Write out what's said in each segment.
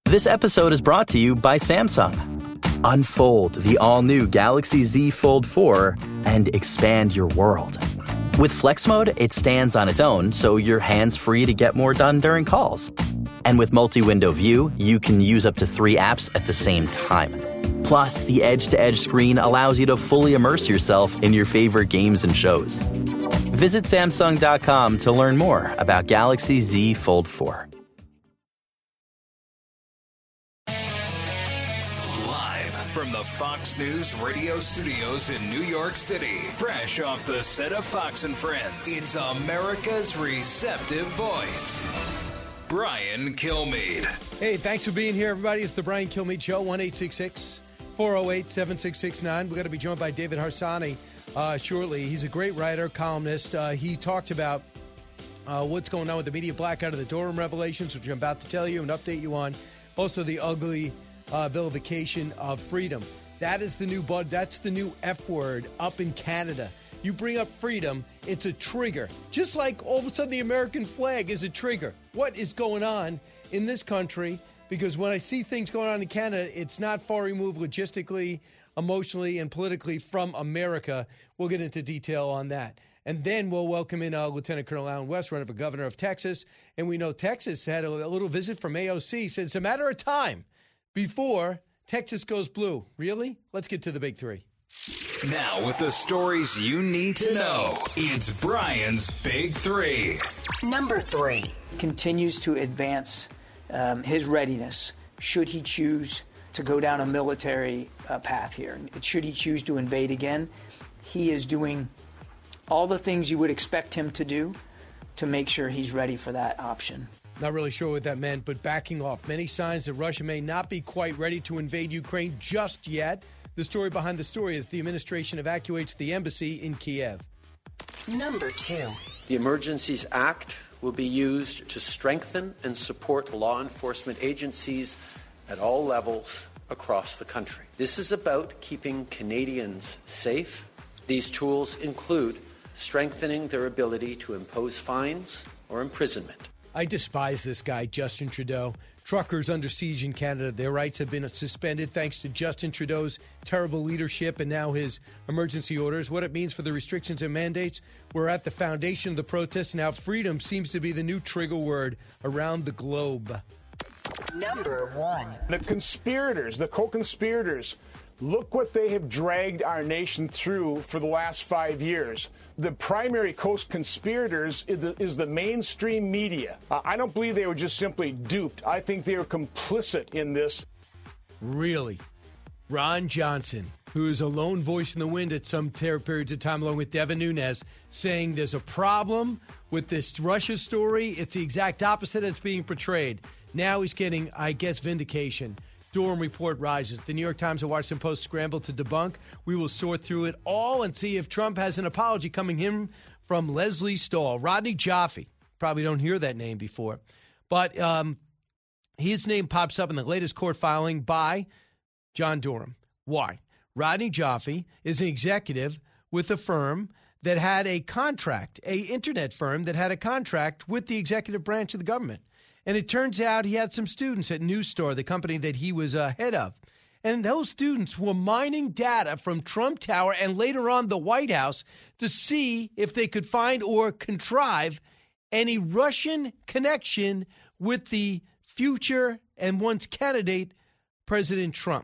This episode is brought to you by Samsung. Unfold the all-new Galaxy Z Fold 4 and expand your world. With Flex Mode, it stands on its own, so you're hands-free to get more done during calls. And with multi-window view, you can use up to 3 apps at the same time. Plus, the edge-to-edge screen allows you to fully immerse yourself in your favorite games and shows. Visit Samsung.com to learn more about Galaxy Z Fold 4. From the Fox News radio studios in New York City, fresh off the set of Fox and Friends, it's America's receptive voice, Brian Kilmeade. Hey, thanks for being here, everybody. It's the Brian Kilmeade Show, 1-866-408-7669. We're going to be joined by David Harsanyi shortly. He's a great writer, columnist. He talks about what's going on with the media blackout of the Durham revelations, which I'm about to tell you and update you on. Also, the ugly vilification of freedom. That is the new that's the new F word up in Canada. You bring up freedom, it's a trigger. Just like all of a sudden the American flag is a trigger. What is going on in this country? Because when I see things going on in Canada, it's not far removed logistically, emotionally, and politically from America. We'll get into detail on that. And then we'll welcome in Lieutenant Colonel Allen West, running for governor of Texas. And we know Texas had a little visit from AOC. Said it's a matter of time before Texas goes blue. Really? Let's get to the big three. Now, with the stories you need to know, it's Brian's Big Three. Number 3. Continues to advance his readiness should he choose to go down a military path here. Should he choose to invade again, he is doing all the things you would expect him to do to make sure he's ready for that option. Not really sure what that meant, but backing off. Many signs that Russia may not be quite ready to invade Ukraine just yet. The story behind the story is the administration evacuates the embassy in Kiev. Number 2. The Emergencies Act will be used to strengthen and support law enforcement agencies at all levels across the country. This is about keeping Canadians safe. These tools include strengthening their ability to impose fines or imprisonment. I despise this guy, Justin Trudeau. Truckers under siege in Canada. Their rights have been suspended thanks to Justin Trudeau's terrible leadership and now his emergency orders. What it means for the restrictions and mandates, we're at the foundation of the protest. Now freedom seems to be the new trigger word around the globe. Number 1. The conspirators, the co-conspirators, look what they have dragged our nation through for the last 5 years. The primary co-conspirators is the mainstream media. I don't believe they were just simply duped. I think they were complicit in this. Really? Ron Johnson, who is a lone voice in the wind at some periods of time, along with Devin Nunes, saying there's a problem with this Russia story. It's the exact opposite that's being portrayed. Now he's getting, I guess, vindication. Durham report rises. The New York Times and Washington Post scramble to debunk. We will sort through it all and see if Trump has an apology coming in from Leslie Stahl. Rodney Jaffe. Probably don't hear that name before. But his name pops up in the latest court filing by John Durham. Why? Rodney Jaffe is an executive with a firm that had a contract, an internet firm that had a contract with the executive branch of the government. And it turns out he had some students at News Store, the company that he was head of. And those students were mining data from Trump Tower and later on the White House to see if they could find or contrive any Russian connection with the future and once candidate President Trump.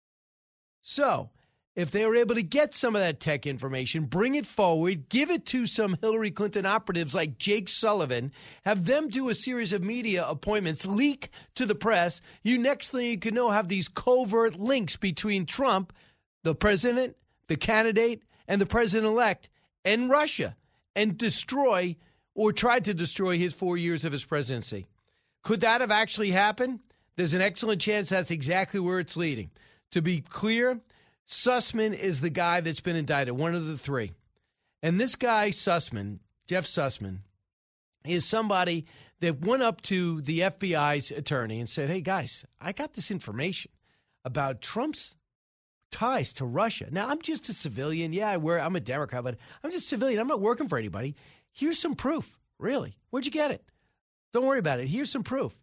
So if they were able to get some of that tech information, bring it forward, give it to some Hillary Clinton operatives like Jake Sullivan, have them do a series of media appointments, leak to the press, next thing you can know, have these covert links between Trump, the president, the candidate, and the president-elect, and Russia, and destroy or try to destroy his 4 years of his presidency. Could that have actually happened? There's an excellent chance that's exactly where it's leading. To be clear, Sussman is the guy that's been indicted, one of the three. And this guy, Sussman, Jeff Sussman, is somebody that went up to the FBI's attorney and said, hey, guys, I got this information about Trump's ties to Russia. Now, I'm just a civilian. Yeah, I'm a Democrat, but I'm just a civilian. I'm not working for anybody. Here's some proof. Really? Where'd you get it? Don't worry about it. Here's some proof.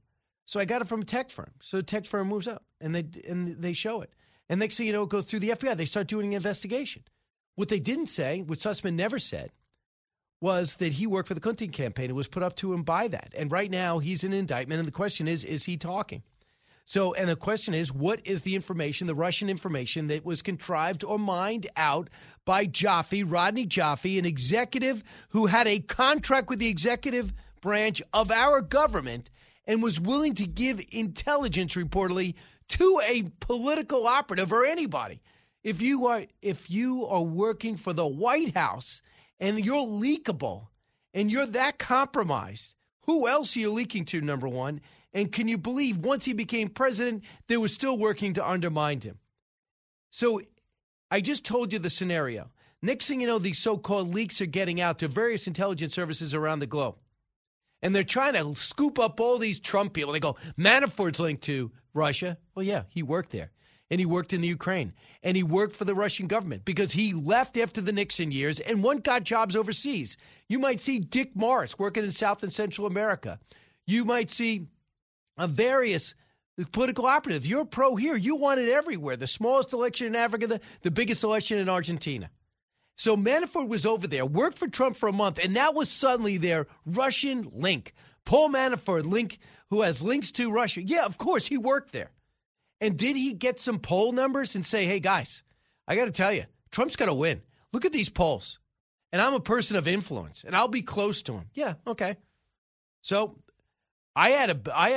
So I got it from a tech firm. So the tech firm moves up, and they show it. And next thing you know, it goes through the FBI. They start doing an investigation. What they didn't say, what Sussman never said, was that he worked for the Clinton campaign. It was put up to him by that. And right now, he's in indictment, and the question is he talking? So, and the question is, what is the information, the Russian information that was contrived or mined out by Joffe, Rodney Joffe, an executive who had a contract with the executive branch of our government and was willing to give intelligence, reportedly, to a political operative or anybody. If you are working for the White House and you're leakable and you're that compromised, who else are you leaking to, number one? And can you believe once he became president, they were still working to undermine him? So I just told you the scenario. Next thing you know, these so-called leaks are getting out to various intelligence services around the globe. And they're trying to scoop up all these Trump people. They go, Manafort's linked to Russia. Well, yeah, he worked there. And he worked in the Ukraine. And he worked for the Russian government because he left after the Nixon years and one got jobs overseas. You might see Dick Morris working in South and Central America. You might see various political operatives. You're pro here. You want it everywhere. The smallest election in Africa, the biggest election in Argentina. So Manafort was over there, worked for Trump for a month, and that was suddenly their Russian link. Paul Manafort, who has links to Russia. Yeah, of course, he worked there. And did he get some poll numbers and say, hey, guys, I got to tell you, Trump's got to win. Look at these polls. And I'm a person of influence, and I'll be close to him. Yeah, okay. So I had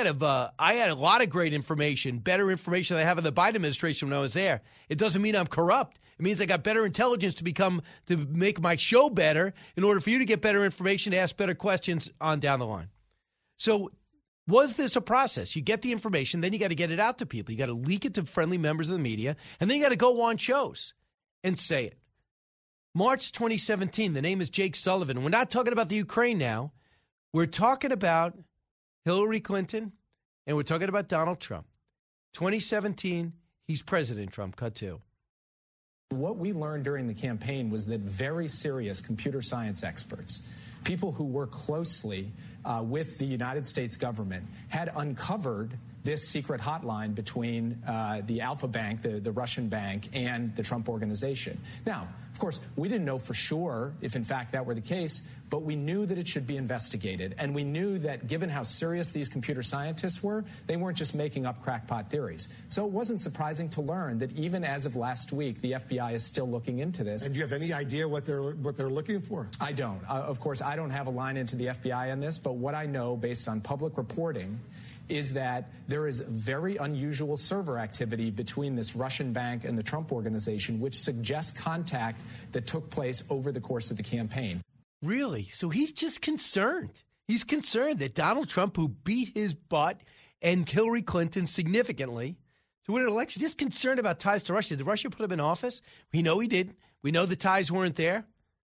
a lot of great information, better information than I have in the Biden administration when I was there. It doesn't mean I'm corrupt. It means I got better intelligence to make my show better in order for you to get better information, to ask better questions on down the line. So was this a process? You get the information, then you got to get it out to people. You got to leak it to friendly members of the media, and then you got to go on shows and say it. March 2017, the name is Jake Sullivan. We're not talking about the Ukraine now. We're talking about Hillary Clinton, and we're talking about Donald Trump. 2017, he's President Trump, cut two. What we learned during the campaign was that very serious computer science experts, people who work closely with the United States government, had uncovered this secret hotline between the Alfa Bank, the Russian bank, and the Trump organization. Now, of course, we didn't know for sure if, in fact, that were the case, but we knew that it should be investigated. And we knew that given how serious these computer scientists were, they weren't just making up crackpot theories. So it wasn't surprising to learn that even as of last week, the FBI is still looking into this. And do you have any idea what they're looking for? I don't. Of course, I don't have a line into the FBI on this, but what I know based on public reporting is that there is very unusual server activity between this Russian bank and the Trump organization, which suggests contact that took place over the course of the campaign. Really? So he's just concerned. He's concerned that Donald Trump, who beat his butt and Hillary Clinton significantly to win an election, just concerned about ties to Russia. Did Russia put him in office? We know he did. We know the ties weren't there.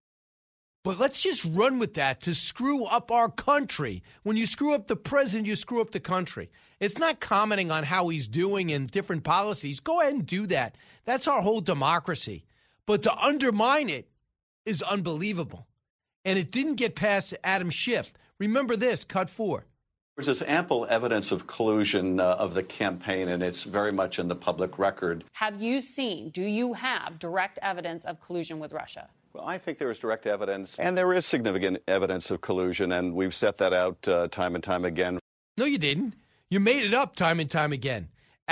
But let's just run with that to screw up our country. When you screw up the president, you screw up the country. It's not commenting on how he's doing and different policies. Go ahead and do that. That's our whole democracy. But to undermine it is unbelievable. And it didn't get past Adam Schiff. Remember this, cut 4. There's ample evidence of collusion of the campaign, and it's very much in the public record. Do you have direct evidence of collusion with Russia? Well, I think there is direct evidence, and there is significant evidence of collusion, and we've set that out time and time again. No, you didn't. You made it up time and time again.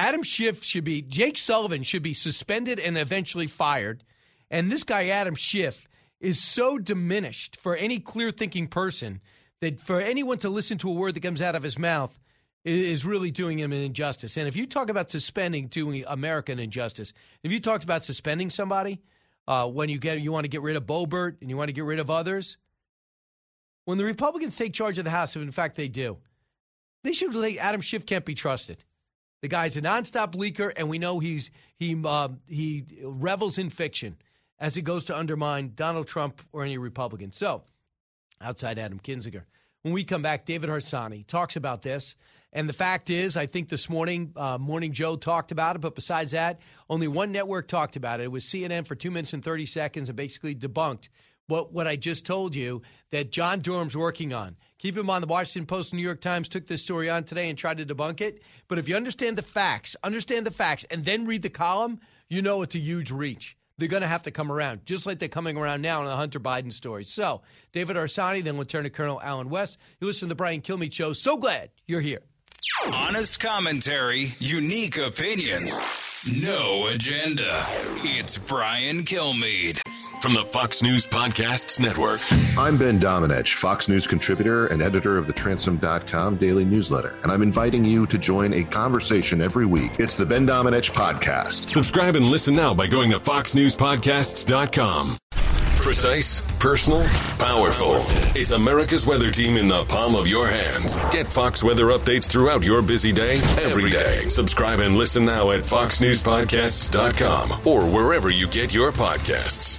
Jake Sullivan should be suspended and eventually fired. And this guy, Adam Schiff, is so diminished for any clear-thinking person that for anyone to listen to a word that comes out of his mouth is really doing him an injustice. And if you talk about doing America an injustice, if you talked about suspending somebody, when you want to get rid of Boebert and you want to get rid of others, when the Republicans take charge of the House, if in fact they do, they should Adam Schiff can't be trusted. The guy's a nonstop leaker, and we know he revels in fiction as it goes to undermine Donald Trump or any Republican. So, outside Adam Kinzinger, when we come back, David Harsanyi talks about this. And the fact is, I think this morning, Morning Joe talked about it. But besides that, only one network talked about it. It was CNN for 2 minutes and 30 seconds and basically debunked what I just told you that John Durham's working on. Keep in mind, the Washington Post and New York Times took this story on today and tried to debunk it. But if you understand the facts, and then read the column, you know it's a huge reach. They're going to have to come around, just like they're coming around now on the Hunter Biden story. So, David Arsani, then Lieutenant Colonel Alan West. You listen to the Brian Kilmeade Show. So glad you're here. Honest commentary, unique opinions, no agenda. It's Brian Kilmeade. From the Fox News Podcasts Network. I'm Ben Domenech, Fox News contributor and editor of the Transom.com daily newsletter, and I'm inviting you to join a conversation every week. It's the Ben Domenech Podcast. Subscribe and listen now by going to foxnewspodcasts.com. Precise, personal, powerful. It's America's weather team in the palm of your hands. Get Fox weather updates throughout your busy day, every day. Subscribe and listen now at foxnewspodcasts.com or wherever you get your podcasts.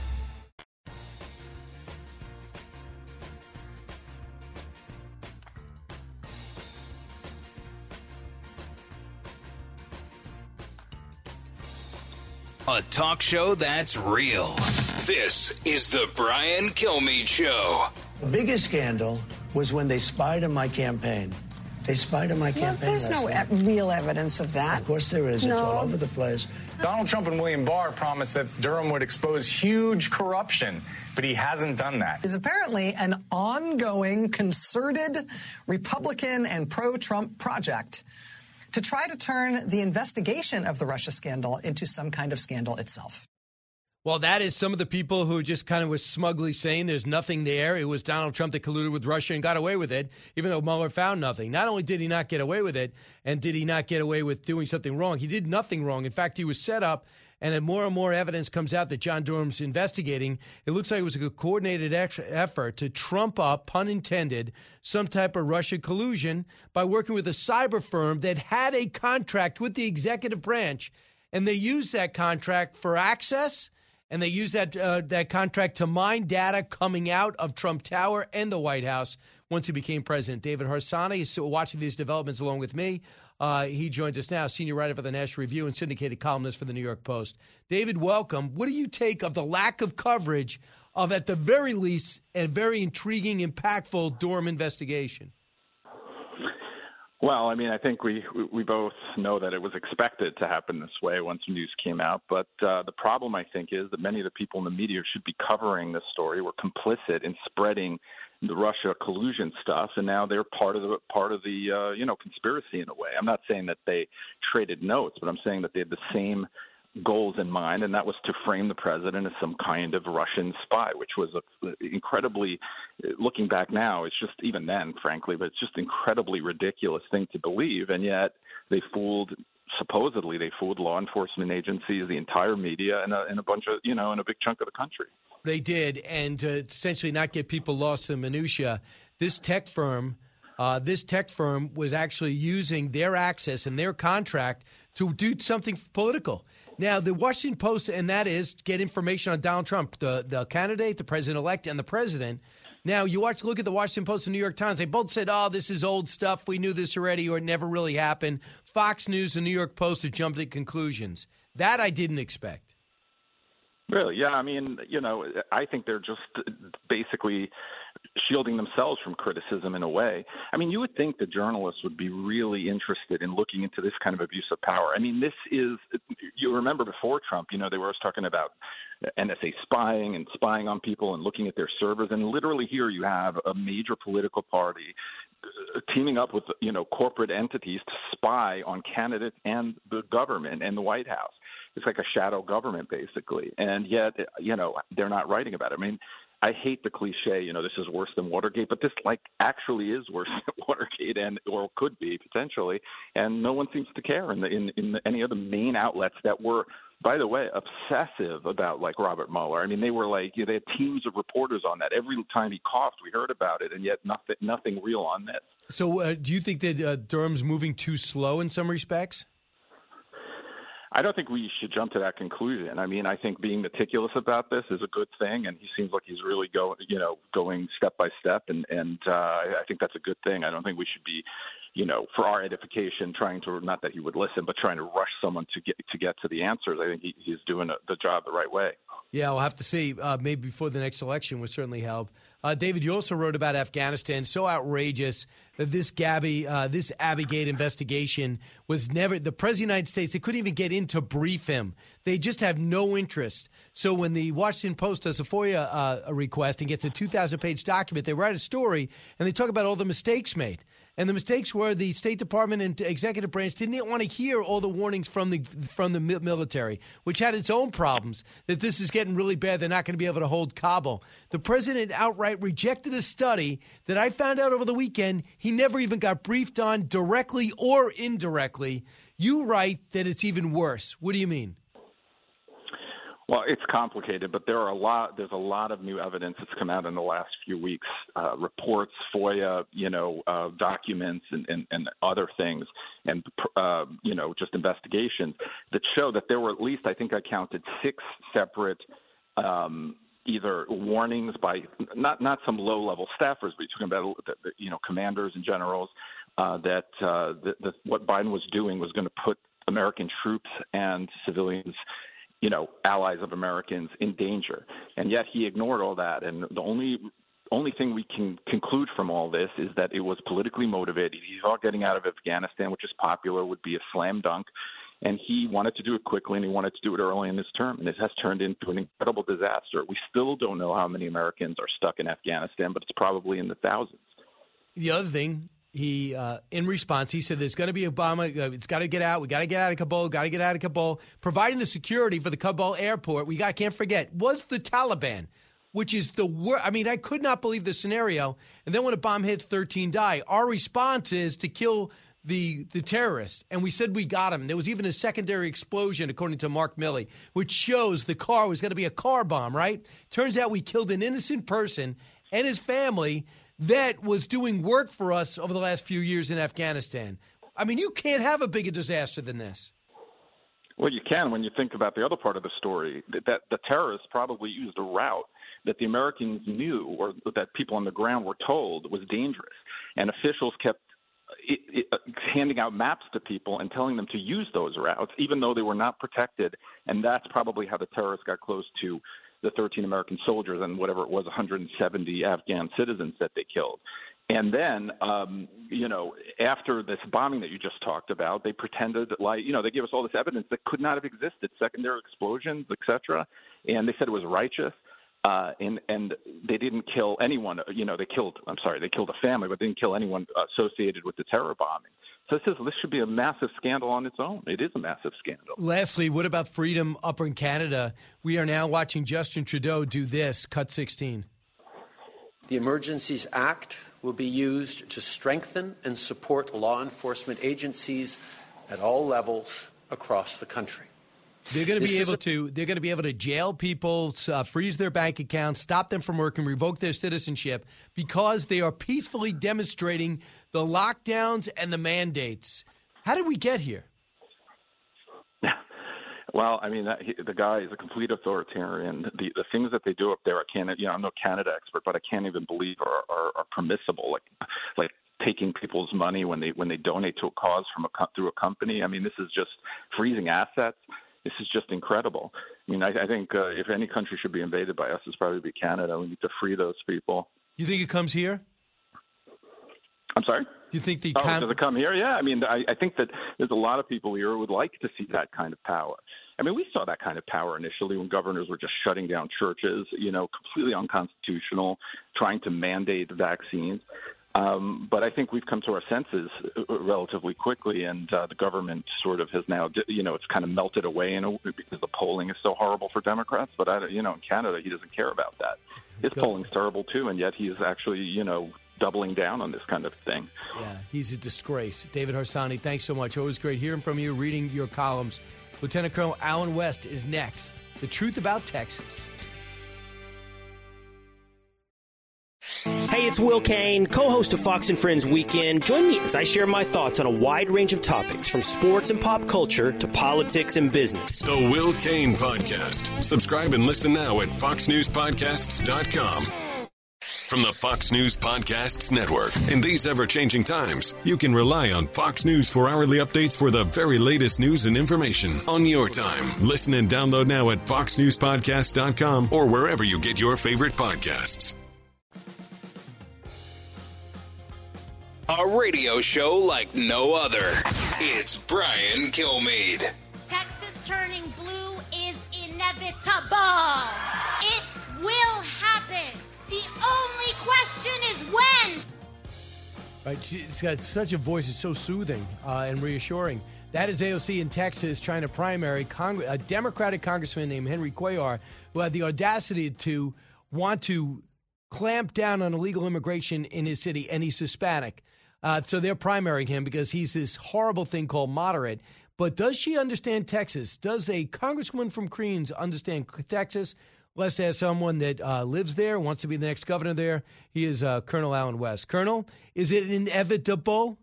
A talk show that's real. This is the Brian Kilmeade Show. The biggest scandal was when they spied on my campaign. They spied on my campaign. There's no real evidence of that. Of course there is. No. It's all over the place. Donald Trump and William Barr promised that Durham would expose huge corruption, but he hasn't done that. Is apparently an ongoing, concerted Republican and pro-Trump project to try to turn the investigation of the Russia scandal into some kind of scandal itself. Well, that is some of the people who just kind of was smugly saying there's nothing there. It was Donald Trump that colluded with Russia and got away with it, even though Mueller found nothing. Not only did he not get away with it, and did he not get away with doing something wrong, he did nothing wrong. In fact, he was set up, and then more and more evidence comes out that John Durham's investigating. It looks like it was a coordinated effort to trump up, pun intended, some type of Russia collusion by working with a cyber firm that had a contract with the executive branch, and they used that contract for access. And they used that contract to mine data coming out of Trump Tower and the White House once he became president. David Harsanyi is watching these developments along with me. He joins us now, senior writer for the National Review and syndicated columnist for the New York Post. David, welcome. What do you take of the lack of coverage of, at the very least, a very intriguing, impactful Durham investigation? Well, I mean, I think we both know that it was expected to happen this way once the news came out. But the problem, I think, is that many of the people in the media should be covering this story were complicit in spreading the Russia collusion stuff, and now they're part of the conspiracy in a way. I'm not saying that they traded notes, but I'm saying that they had the same goals in mind, and that was to frame the president as some kind of Russian spy, which was incredibly, looking back now, it's just, even then, frankly, but it's just incredibly ridiculous thing to believe, and yet supposedly they fooled law enforcement agencies, the entire media, and a bunch of, in a big chunk of the country. They did, and to essentially not get people lost in minutia, this tech firm was actually using their access and their contract to do something political. Now, the Washington Post, and that is get information on Donald Trump, the candidate, the president-elect, and the president. Now, look at the Washington Post and New York Times. They both said, this is old stuff. We knew this already, or it never really happened. Fox News and New York Post have jumped at conclusions. That I didn't expect. Really? Yeah. I mean, I think they're just basically shielding themselves from criticism in a way. I mean, you would think the journalists would be really interested in looking into this kind of abuse of power. I mean, you remember before Trump, they were always talking about NSA spying and spying on people and looking at their servers. And literally here you have a major political party teaming up with, corporate entities to spy on candidates and the government and the White House. It's like a shadow government, basically. And yet, they're not writing about it. I mean, I hate the cliche, this is worse than Watergate, but this actually is worse than Watergate or could be potentially. And no one seems to care in any of the main outlets that were, by the way, obsessive about Robert Mueller. I mean, they were they had teams of reporters on that. Every time he coughed, we heard about it, and yet nothing real on this. So do you think that Durham's moving too slow in some respects? I don't think we should jump to that conclusion. I mean, I think being meticulous about this is a good thing, and he seems like he's really going step by step, and I think that's a good thing. I don't think we should be, for our edification, trying to, not that he would listen, but trying to rush someone to get to the answers. I think he's doing the job the right way. Yeah, we'll have to see. Maybe before the next election would certainly help. David, you also wrote about Afghanistan. So outrageous that this Abbeygate investigation was never. The President of the United States, they couldn't even get in to brief him. They just have no interest. So when the Washington Post does a FOIA request and gets a 2,000-page document, they write a story and they talk about all the mistakes made. And the mistakes were the State Department and executive branch didn't want to hear all the warnings from the military, which had its own problems, that this is getting really bad. They're not going to be able to hold Kabul. The president outright rejected a study that I found out over the weekend he never even got briefed on directly or indirectly. You write that it's even worse. What do you mean? Well, it's complicated, but there's a lot of new evidence that's come out in the last few weeks, reports, FOIA, documents and other things, and, just investigations that show that there were at least, I think I counted 6 separate either warnings by not some low-level staffers, but you're talking about, commanders and generals, that what Biden was doing was going to put American troops and civilians, allies of Americans, in danger. And yet he ignored all that. And the only thing we can conclude from all this is that it was politically motivated. He thought getting out of Afghanistan, which is popular, would be a slam dunk. And he wanted to do it quickly, and he wanted to do it early in his term. And it has turned into an incredible disaster. We still don't know how many Americans are stuck in Afghanistan, but it's probably in the thousands. The other thing, he, in response, he said there's going to be a bomb. It's got to get out. We got to get out of Kabul. Got to get out of Kabul. Providing the security for the Kabul airport, can't forget, was the Taliban, which is the worst. I mean, I could not believe the scenario. And then when a bomb hits, 13 die. Our response is to kill the terrorist. And we said we got him. There was even a secondary explosion, according to Mark Milley, which shows the car was going to be a car bomb, right? Turns out we killed an innocent person and his family that was doing work for us over the last few years in Afghanistan. I mean, you can't have a bigger disaster than this. Well, you can when you think about the other part of the story, that the terrorists probably used a route that the Americans knew or that people on the ground were told was dangerous. And officials kept handing out maps to people and telling them to use those routes, even though they were not protected. And that's probably how the terrorists got close to the 13 American soldiers and whatever it was, 170 Afghan citizens that they killed. And then, after this bombing that you just talked about, they pretended they gave us all this evidence that could not have existed, secondary explosions, et cetera. And they said it was righteous. And they didn't kill anyone. They killed a family, but they didn't kill anyone associated with the terror bombing. So this should be a massive scandal on its own. It is a massive scandal. Lastly, what about freedom up in Canada? We are now watching Justin Trudeau do this, cut 16. The Emergencies Act will be used to strengthen and support law enforcement agencies at all levels across the country. They're going to be able to jail people, freeze their bank accounts, stop them from working, revoke their citizenship because they are peacefully demonstrating the lockdowns and the mandates. How did we get here? Well, I mean, the guy is a complete authoritarian. The things that they do up there, I'm no Canada expert, but I can't even believe are permissible. Like taking people's money when they donate to a cause through a company. I mean, this is just freezing assets. This is just incredible. I mean, I think if any country should be invaded by us, it's probably be Canada. We need to free those people. You think it comes here? I'm sorry? Do you think does it come here? Yeah. I mean, I think that there's a lot of people here who would like to see that kind of power. I mean, we saw that kind of power initially when governors were just shutting down churches, completely unconstitutional, trying to mandate vaccines. But I think we've come to our senses relatively quickly, and the government sort of has now, it's kind of melted away because the polling is so horrible for Democrats. But, in Canada, he doesn't care about that. His polling's terrible, too, and yet he's actually, doubling down on this kind of thing. Yeah, he's a disgrace. David Harsanyi, thanks so much. Always great hearing from you, reading your columns. Lieutenant Colonel Alan West is next. The Truth About Texas. Hey, it's Will Kane, co-host of Fox and Friends Weekend. Join me as I share my thoughts on a wide range of topics, from sports and pop culture to politics and business. The Will Kane Podcast. Subscribe and listen now at foxnewspodcasts.com. from the Fox News Podcasts Network. In these ever-changing times, you can rely on Fox News for hourly updates for the very latest news and information on your time. Listen and download now at foxnewspodcasts.com or wherever you get your favorite podcasts. A radio show like no other. It's Brian Kilmeade. Texas turning blue is inevitable. It will happen. The only question is when. Right, she's got such a voice. It's so soothing and reassuring. That is AOC in Texas trying to primary a Democratic congressman named Henry Cuellar, who had the audacity to want to clamp down on illegal immigration in his city, and he's Hispanic. So they're primarying him because he's this horrible thing called moderate. But does she understand Texas? Does a congresswoman from Queens understand Texas? Let's ask someone that lives there, wants to be the next governor there. He is Colonel Allen West. Colonel, is it inevitable?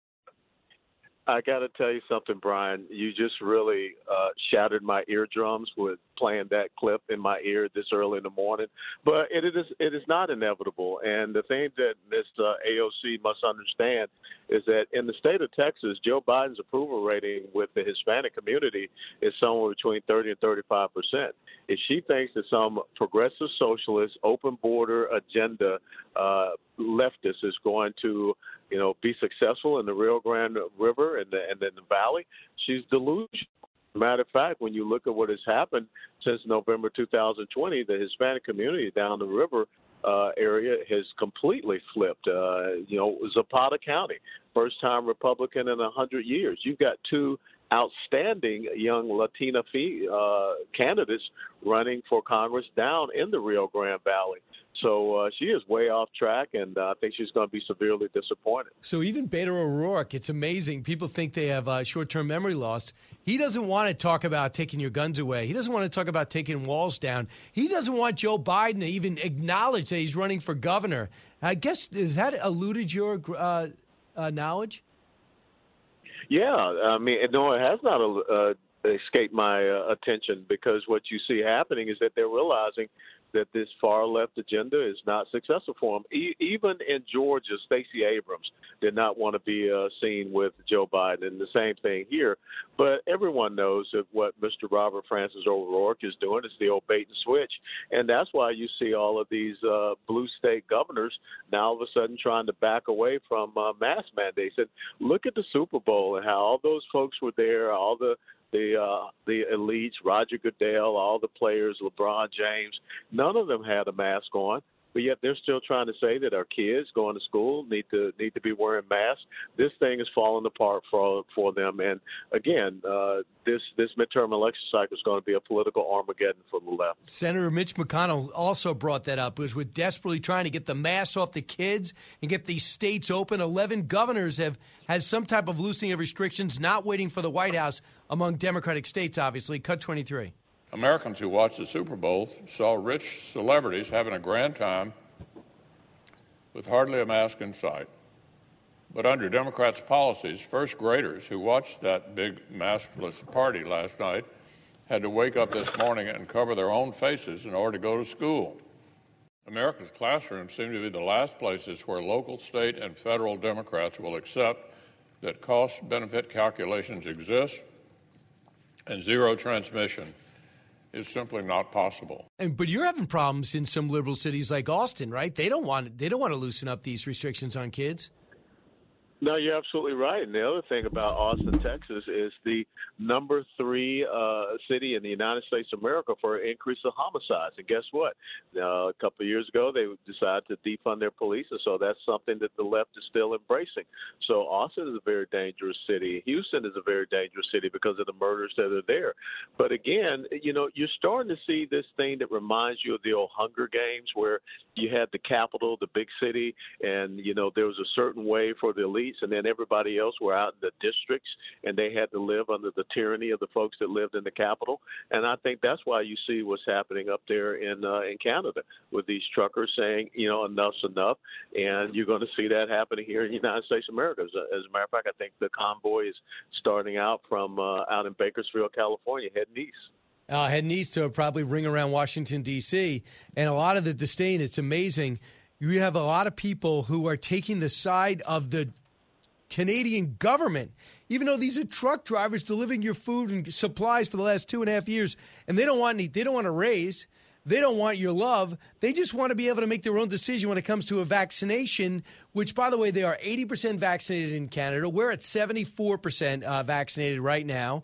I got to tell you something, Brian. You just really shattered my eardrums with playing that clip in my ear this early in the morning. But it is not inevitable. And the thing that Ms. AOC must understand is that in the state of Texas, Joe Biden's approval rating with the Hispanic community is somewhere between 30 and 35%. If she thinks that some progressive socialist, open border agenda leftist is going to, be successful in the Rio Grande River and then the Valley, she's delusional. Matter of fact, when you look at what has happened since November 2020, the Hispanic community down the river area has completely flipped. Zapata County, first-time Republican in 100 years. You've got two outstanding young Latina candidates running for Congress down in the Rio Grande Valley. So she is way off track, and I think she's going to be severely disappointed. So even Beto O'Rourke, it's amazing. People think they have short-term memory loss. He doesn't want to talk about taking your guns away. He doesn't want to talk about taking walls down. He doesn't want Joe Biden to even acknowledge that he's running for governor. I guess, has that eluded your knowledge? Yeah, I mean, no, it has not escaped my attention, because what you see happening is that they're realizing that this far-left agenda is not successful for them. Even in Georgia, Stacey Abrams did not want to be seen with Joe Biden, and the same thing here. But everyone knows that what Mr. Robert Francis O'Rourke is doing is the old bait and switch, and that's why you see all of these blue state governors now all of a sudden trying to back away from mask mandates. And look at the Super Bowl and how all those folks were there, all the elites, Roger Goodell, all the players, LeBron James, none of them had a mask on, but yet they're still trying to say that our kids going to school need to be wearing masks. This thing is falling apart for them. And again, this midterm election cycle is going to be a political Armageddon for the left. Senator Mitch McConnell also brought that up, because we're desperately trying to get the masks off the kids and get these states open. 11 governors has some type of loosening of restrictions, not waiting for the White House among Democratic states, obviously. Cut 23. Americans who watched the Super Bowl saw rich celebrities having a grand time with hardly a mask in sight. But under Democrats' policies, first graders who watched that big maskless party last night had to wake up this morning and cover their own faces in order to go to school. America's classrooms seem to be the last places where local, state, and federal Democrats will accept that cost-benefit calculations exist and zero transmission is simply not possible. But you're having problems in some liberal cities like Austin, right? They don't want to loosen up these restrictions on kids. No, you're absolutely right. And the other thing about Austin, Texas, is the number 3 city in the United States of America for an increase of homicides. And guess what? A couple of years ago, they decided to defund their police, and so that's something that the left is still embracing. So Austin is a very dangerous city. Houston is a very dangerous city because of the murders that are there. But again, you're starting to see this thing that reminds you of the old Hunger Games, where you had the capital, the big city, and, there was a certain way for the elite, and then everybody else were out in the districts, and they had to live under the tyranny of the folks that lived in the capital. And I think that's why you see what's happening up there in Canada with these truckers saying, enough's enough. And you're going to see that happening here in the United States of America. As a matter of fact, I think the convoy is starting out from out in Bakersfield, California, heading east. Heading east to probably ring around Washington, D.C. And a lot of the disdain, it's amazing. You have a lot of people who are taking the side of the Canadian government, even though these are truck drivers delivering your food and supplies for the last 2.5 years, and they don't want a raise. They don't want your love. They just want to be able to make their own decision when it comes to a vaccination, which, by the way, they are 80% vaccinated in Canada. We're at 74% vaccinated right now.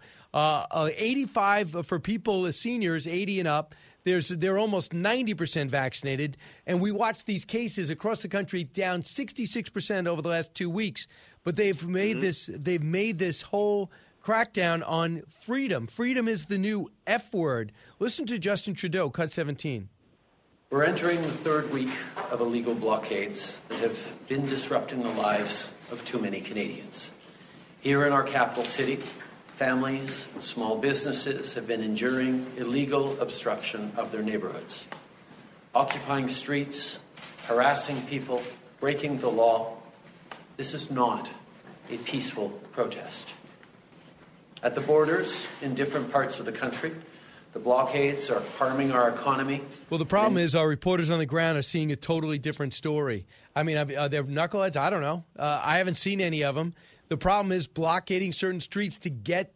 85 for people, seniors, 80 and up. They're almost 90% vaccinated. And we watch these cases across the country down 66% over the last 2 weeks. But they've made this whole crackdown on freedom. Freedom is the new F word. Listen to Justin Trudeau, cut 17. We're entering the third week of illegal blockades that have been disrupting the lives of too many Canadians. Here in our capital city, families and small businesses have been enduring illegal obstruction of their neighborhoods, occupying streets, harassing people, breaking the law. This is not a peaceful protest. At the borders in different parts of the country, the blockades are harming our economy. Well, the problem is our reporters on the ground are seeing a totally different story. I mean, are there knuckleheads? I don't know. I haven't seen any of them. The problem is blockading certain streets to get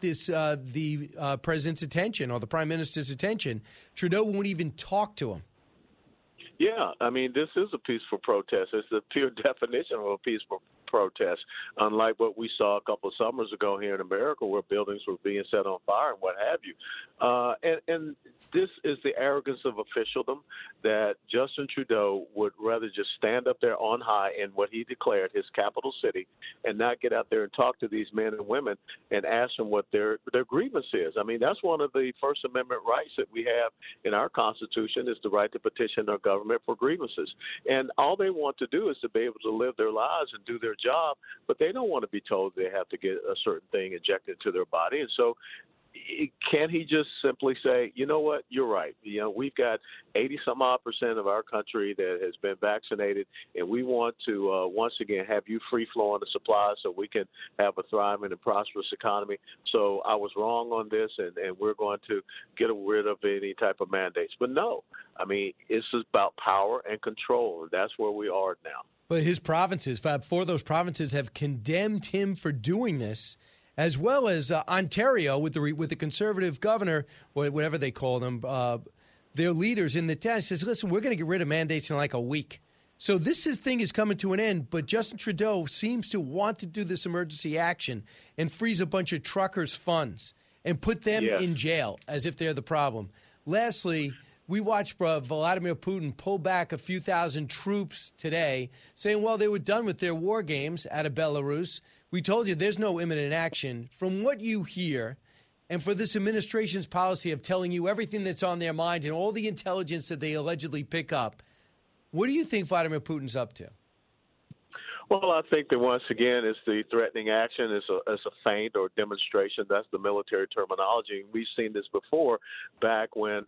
the president's attention or the prime minister's attention. Trudeau won't even talk to him. Yeah, I mean, this is a peaceful protest. It's the pure definition of a peaceful protest, unlike what we saw a couple of summers ago here in America where buildings were being set on fire and what have you. And this is the arrogance of officialdom that Justin Trudeau would rather just stand up there on high in what he declared his capital city and not get out there and talk to these men and women and ask them what their grievance is. I mean, that's one of the First Amendment rights that we have in our Constitution is the right to petition our government for grievances. And all they want to do is to be able to live their lives and do their job, but they don't want to be told they have to get a certain thing injected into their body. And so can't he just simply say, you know what, you're right. You know, we've got 80-some-odd% of our country that has been vaccinated, and we want to, once again, have you free-flowing the supplies so we can have a thriving and prosperous economy. So I was wrong on this, and we're going to get rid of any type of mandates. But no, I mean, it's about power and control, and that's where we are now. But his provinces, 4 of those provinces have condemned him for doing this, as well as Ontario with the conservative governor, or whatever they call them, their leaders in the test says, listen, we're going to get rid of mandates in like a week. So this thing is coming to an end, but Justin Trudeau seems to want to do this emergency action and freeze a bunch of truckers' funds and put them in jail as if they're the problem. Lastly, we watched Vladimir Putin pull back a few thousand troops today, saying, well, they were done with their war games out of Belarus. We told you there's no imminent action. From what you hear, and for this administration's policy of telling you everything that's on their mind and all the intelligence that they allegedly pick up, what do you think Vladimir Putin's up to? Well, I think that once again, it's the threatening action. It's a feint or demonstration. That's the military terminology. We've seen this before, back when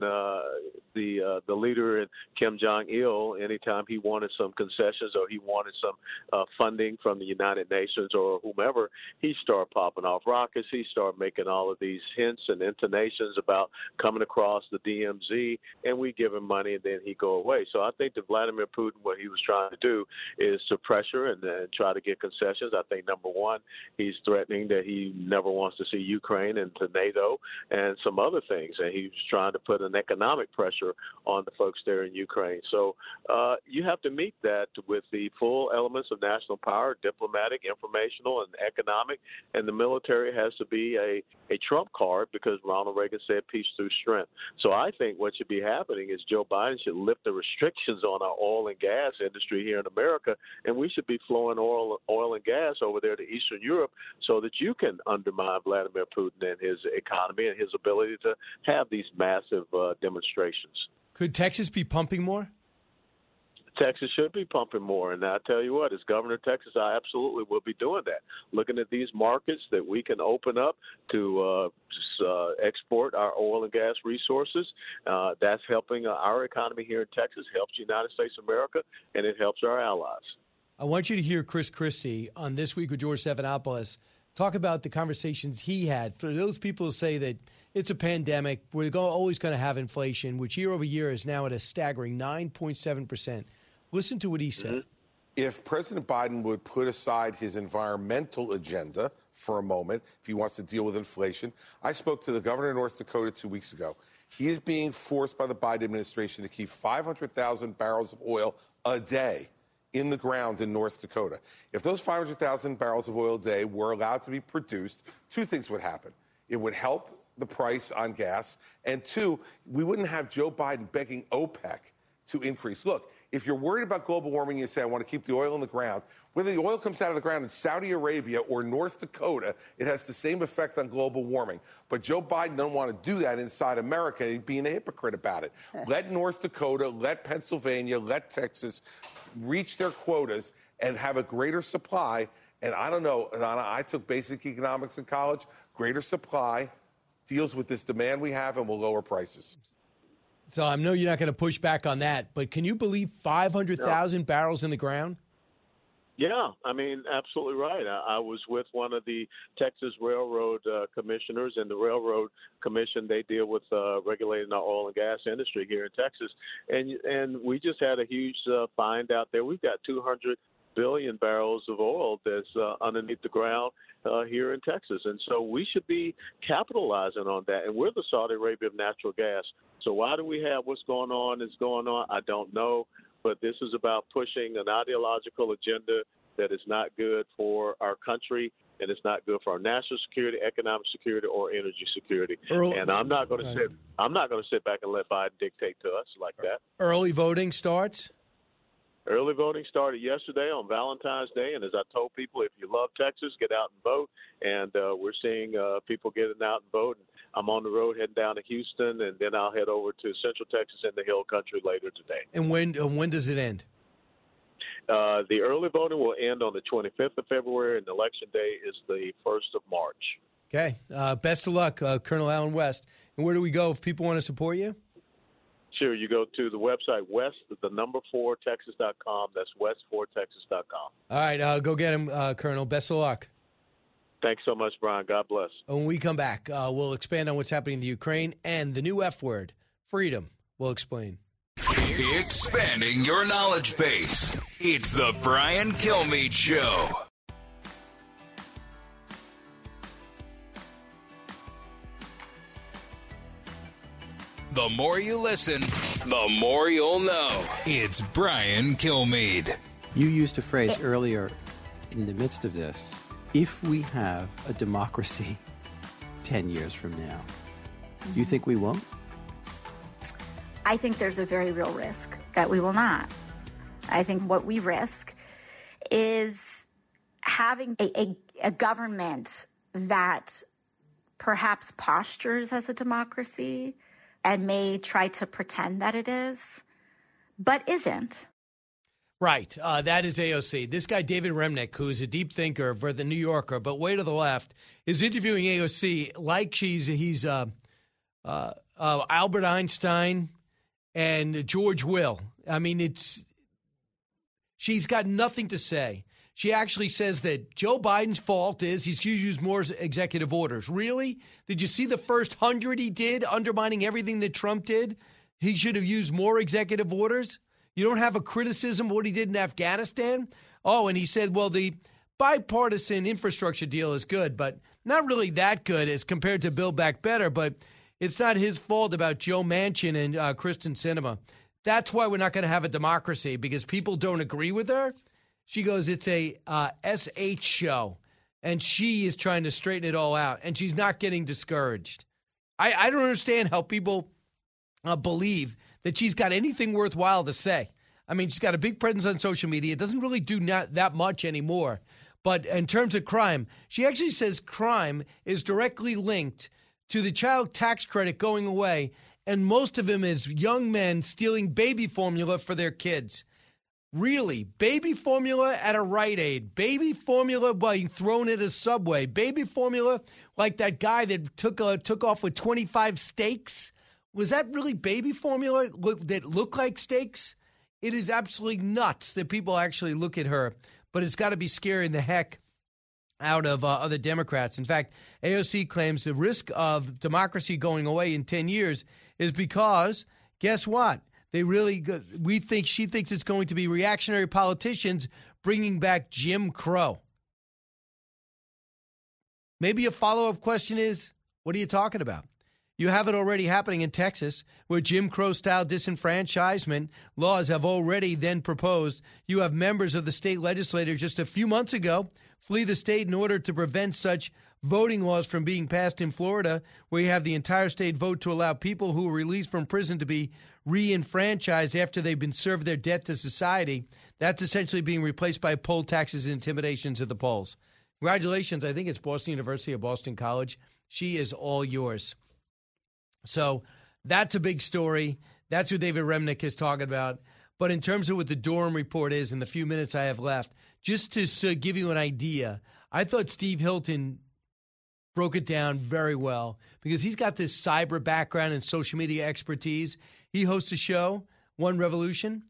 the leader Kim Jong-il, anytime he wanted some concessions or he wanted some funding from the United Nations or whomever, he started popping off rockets. He started making all of these hints and intonations about coming across the DMZ, and we give him money and then he go away. So I think that Vladimir Putin, what he was trying to do is to pressure and try to get concessions. I think, number one, he's threatening that he never wants to see Ukraine into NATO and some other things. And he's trying to put an economic pressure on the folks there in Ukraine. So you have to meet that with the full elements of national power, diplomatic, informational, and economic. And the military has to be a trump card because Ronald Reagan said peace through strength. So I think what should be happening is Joe Biden should lift the restrictions on our oil and gas industry here in America, and we should be flowing oil and gas over there to Eastern Europe so that you can undermine Vladimir Putin and his economy and his ability to have these massive demonstrations. Could Texas be pumping more? Texas should be pumping more. And I tell you what, as governor of Texas, I absolutely will be doing that. Looking at these markets that we can open up to export our oil and gas resources. That's helping our economy here in Texas, helps the United States of America, and it helps our allies. I want you to hear Chris Christie on This Week with George Stephanopoulos talk about the conversations he had. For those people who say that it's a pandemic, we're always going to have inflation, which year over year is now at a staggering 9.7%. Listen to what he said. If President Biden would put aside his environmental agenda for a moment, if he wants to deal with inflation, I spoke to the governor of North Dakota 2 weeks ago. He is being forced by the Biden administration to keep 500,000 barrels of oil a day in the ground in North Dakota. If those 500,000 barrels of oil a day were allowed to be produced, two things would happen. It would help the price on gas, and two, we wouldn't have Joe Biden begging OPEC to increase. Look, if you're worried about global warming, you say, I want to keep the oil in the ground. Whether the oil comes out of the ground in Saudi Arabia or North Dakota, it has the same effect on global warming. But Joe Biden doesn't want to do that inside America, and he's being a hypocrite about it. Let North Dakota, let Pennsylvania, let Texas reach their quotas and have a greater supply. And I don't know, Donna, I took basic economics in college. Greater supply deals with this demand we have and will lower prices. So I know you're not going to push back on that, but can you believe 500,000 barrels in the ground? Yeah, I mean, absolutely right. I was with one of the Texas Railroad commissioners, and the Railroad Commission, they deal with regulating our oil and gas industry here in Texas. And we just had a huge find out there. We've got 200 billion barrels of oil that's underneath the ground here in Texas. And so we should be capitalizing on that. And we're the Saudi Arabia of natural gas. So why do we have what's going on is going on? I don't know. But this is about pushing an ideological agenda that is not good for our country, and it's not good for our national security, economic security, or energy security. And I'm not going to sit back and let Biden dictate to us like that. Early voting starts? Early voting started yesterday on Valentine's Day, and as I told people, if you love Texas, get out and vote. And we're seeing people getting out and voting. I'm on the road heading down to Houston, and then I'll head over to Central Texas and the Hill Country later today. And when does it end? The early voting will end on the 25th of February, and Election Day is the 1st of March. Okay. Best of luck, Colonel Allen West. And where do we go if people want to support you? Sure. You go to the website, west4texas.com. That's west4texas.com. All right. Go get him, Colonel. Best of luck. Thanks so much, Brian. God bless. When we come back, we'll expand on what's happening in the Ukraine and the new F word, freedom. We'll explain. Expanding your knowledge base. It's the Brian Kilmeade Show. The more you listen, the more you'll know. It's Brian Kilmeade. You used a phrase earlier in the midst of this. If we have a democracy 10 years from now, do you think we won't? I think there's a very real risk that we will not. I think what we risk is having a government that perhaps postures as a democracy and may try to pretend that it is, but isn't. Right. That is AOC. This guy, David Remnick, who's a deep thinker for The New Yorker, but way to the left, is interviewing AOC like he's Albert Einstein and George Will. I mean, she's got nothing to say. She actually says that Joe Biden's fault is he's used more executive orders. Really? Did you see the first 100 he did, undermining everything that Trump did? He should have used more executive orders? You don't have a criticism of what he did in Afghanistan? Oh, and he said, well, the bipartisan infrastructure deal is good, but not really that good as compared to Build Back Better. But it's not his fault about Joe Manchin and Kyrsten Sinema. That's why we're not going to have a democracy, because people don't agree with her. She goes, it's a SH show, and she is trying to straighten it all out, and she's not getting discouraged. I don't understand how people believe that she's got anything worthwhile to say. I mean, she's got a big presence on social media. It doesn't really do not that much anymore. But in terms of crime, she actually says crime is directly linked to the child tax credit going away, and most of them is young men stealing baby formula for their kids. Really? Baby formula at a Rite Aid, baby formula being thrown at a Subway, baby formula like that guy that took off with 25 steaks? Was that really baby formula that looked like steaks? It is absolutely nuts that people actually look at her, but it's got to be scaring the heck out of other Democrats. In fact, AOC claims the risk of democracy going away in 10 years is because, guess what? She thinks it's going to be reactionary politicians bringing back Jim Crow. Maybe a follow-up question is, what are you talking about? You have it already happening in Texas, where Jim Crow-style disenfranchisement laws have already then proposed. You have members of the state legislature just a few months ago flee the state in order to prevent such voting laws from being passed in Florida, where you have the entire state vote to allow people who were released from prison to be re-enfranchised after they've been served their debt to society. That's essentially being replaced by poll taxes and intimidations at the polls. Congratulations. I think it's Boston University or Boston College. She is all yours. So that's a big story. That's what David Remnick is talking about. But in terms of what the Durham report is in the few minutes I have left, just to give you an idea, I thought Steve Hilton broke it down very well because he's got this cyber background and social media expertise. He hosts a show, One Revolution,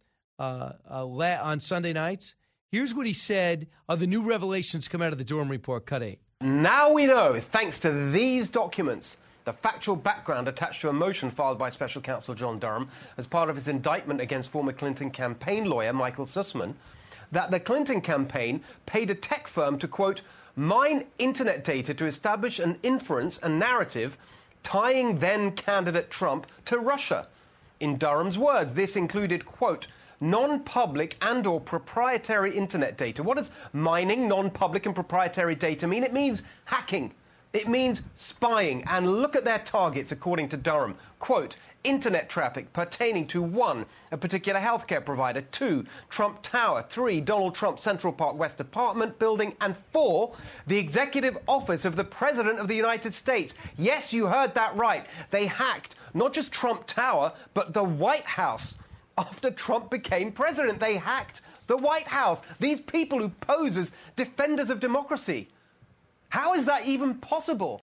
on Sunday nights. Here's what he said of the new revelations come out of the Durham report. Cut 8. Now we know, thanks to these documents, the factual background attached to a motion filed by Special Counsel John Durham as part of his indictment against former Clinton campaign lawyer Michael Sussman, that the Clinton campaign paid a tech firm to, quote, mine internet data to establish an inference and narrative tying then-candidate Trump to Russia. In Durham's words, this included, quote, non-public and or proprietary internet data. What does mining non-public and proprietary data mean? It means hacking. It means spying. And look at their targets, according to Durham. Quote, internet traffic pertaining to 1, a particular healthcare provider, 2, Trump Tower, 3, Donald Trump Central Park West apartment building, and 4, the executive office of the President of the United States. Yes, you heard that right. They hacked not just Trump Tower, but the White House. After Trump became president, they hacked the White House. These people who pose as defenders of democracy. How is that even possible?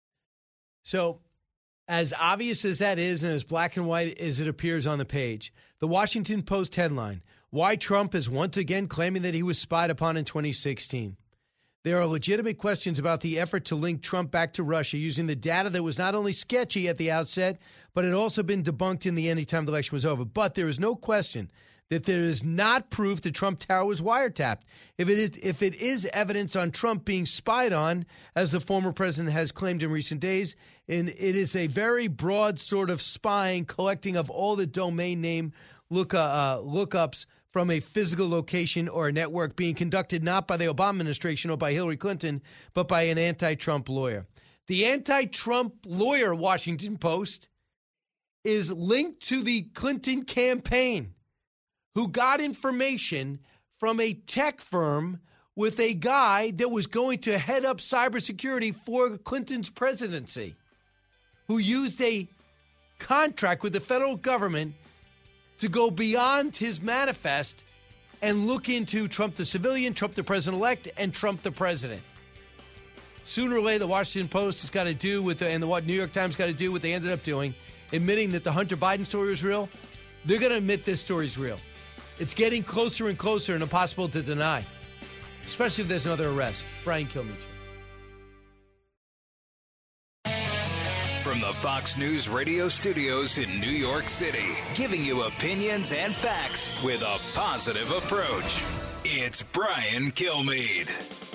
So, as obvious as that is and as black and white as it appears on the page, the Washington Post headline, Why Trump is Once Again Claiming That He Was Spied Upon in 2016. There are legitimate questions about the effort to link Trump back to Russia using the data that was not only sketchy at the outset, but had also been debunked in the end time the election was over. But there is no question that there is not proof that Trump Tower was wiretapped. If it is evidence on Trump being spied on, as the former president has claimed in recent days, and it is a very broad sort of spying, collecting of all the domain name lookups from a physical location or a network being conducted not by the Obama administration or by Hillary Clinton, but by an anti-Trump lawyer. The anti-Trump lawyer, Washington Post, is linked to the Clinton campaign, who got information from a tech firm with a guy that was going to head up cybersecurity for Clinton's presidency, who used a contract with the federal government to go beyond his manifest and look into Trump the civilian, Trump the president-elect, and Trump the president. Sooner or later, the Washington Post has got to do with, and the New York Times got to do what they ended up doing, admitting that the Hunter Biden story is real. They're going to admit this story is real. It's getting closer and closer and impossible to deny, especially if there's another arrest. Brian Kilmeade. From the Fox News radio studios in New York City, giving you opinions and facts with a positive approach. It's Brian Kilmeade.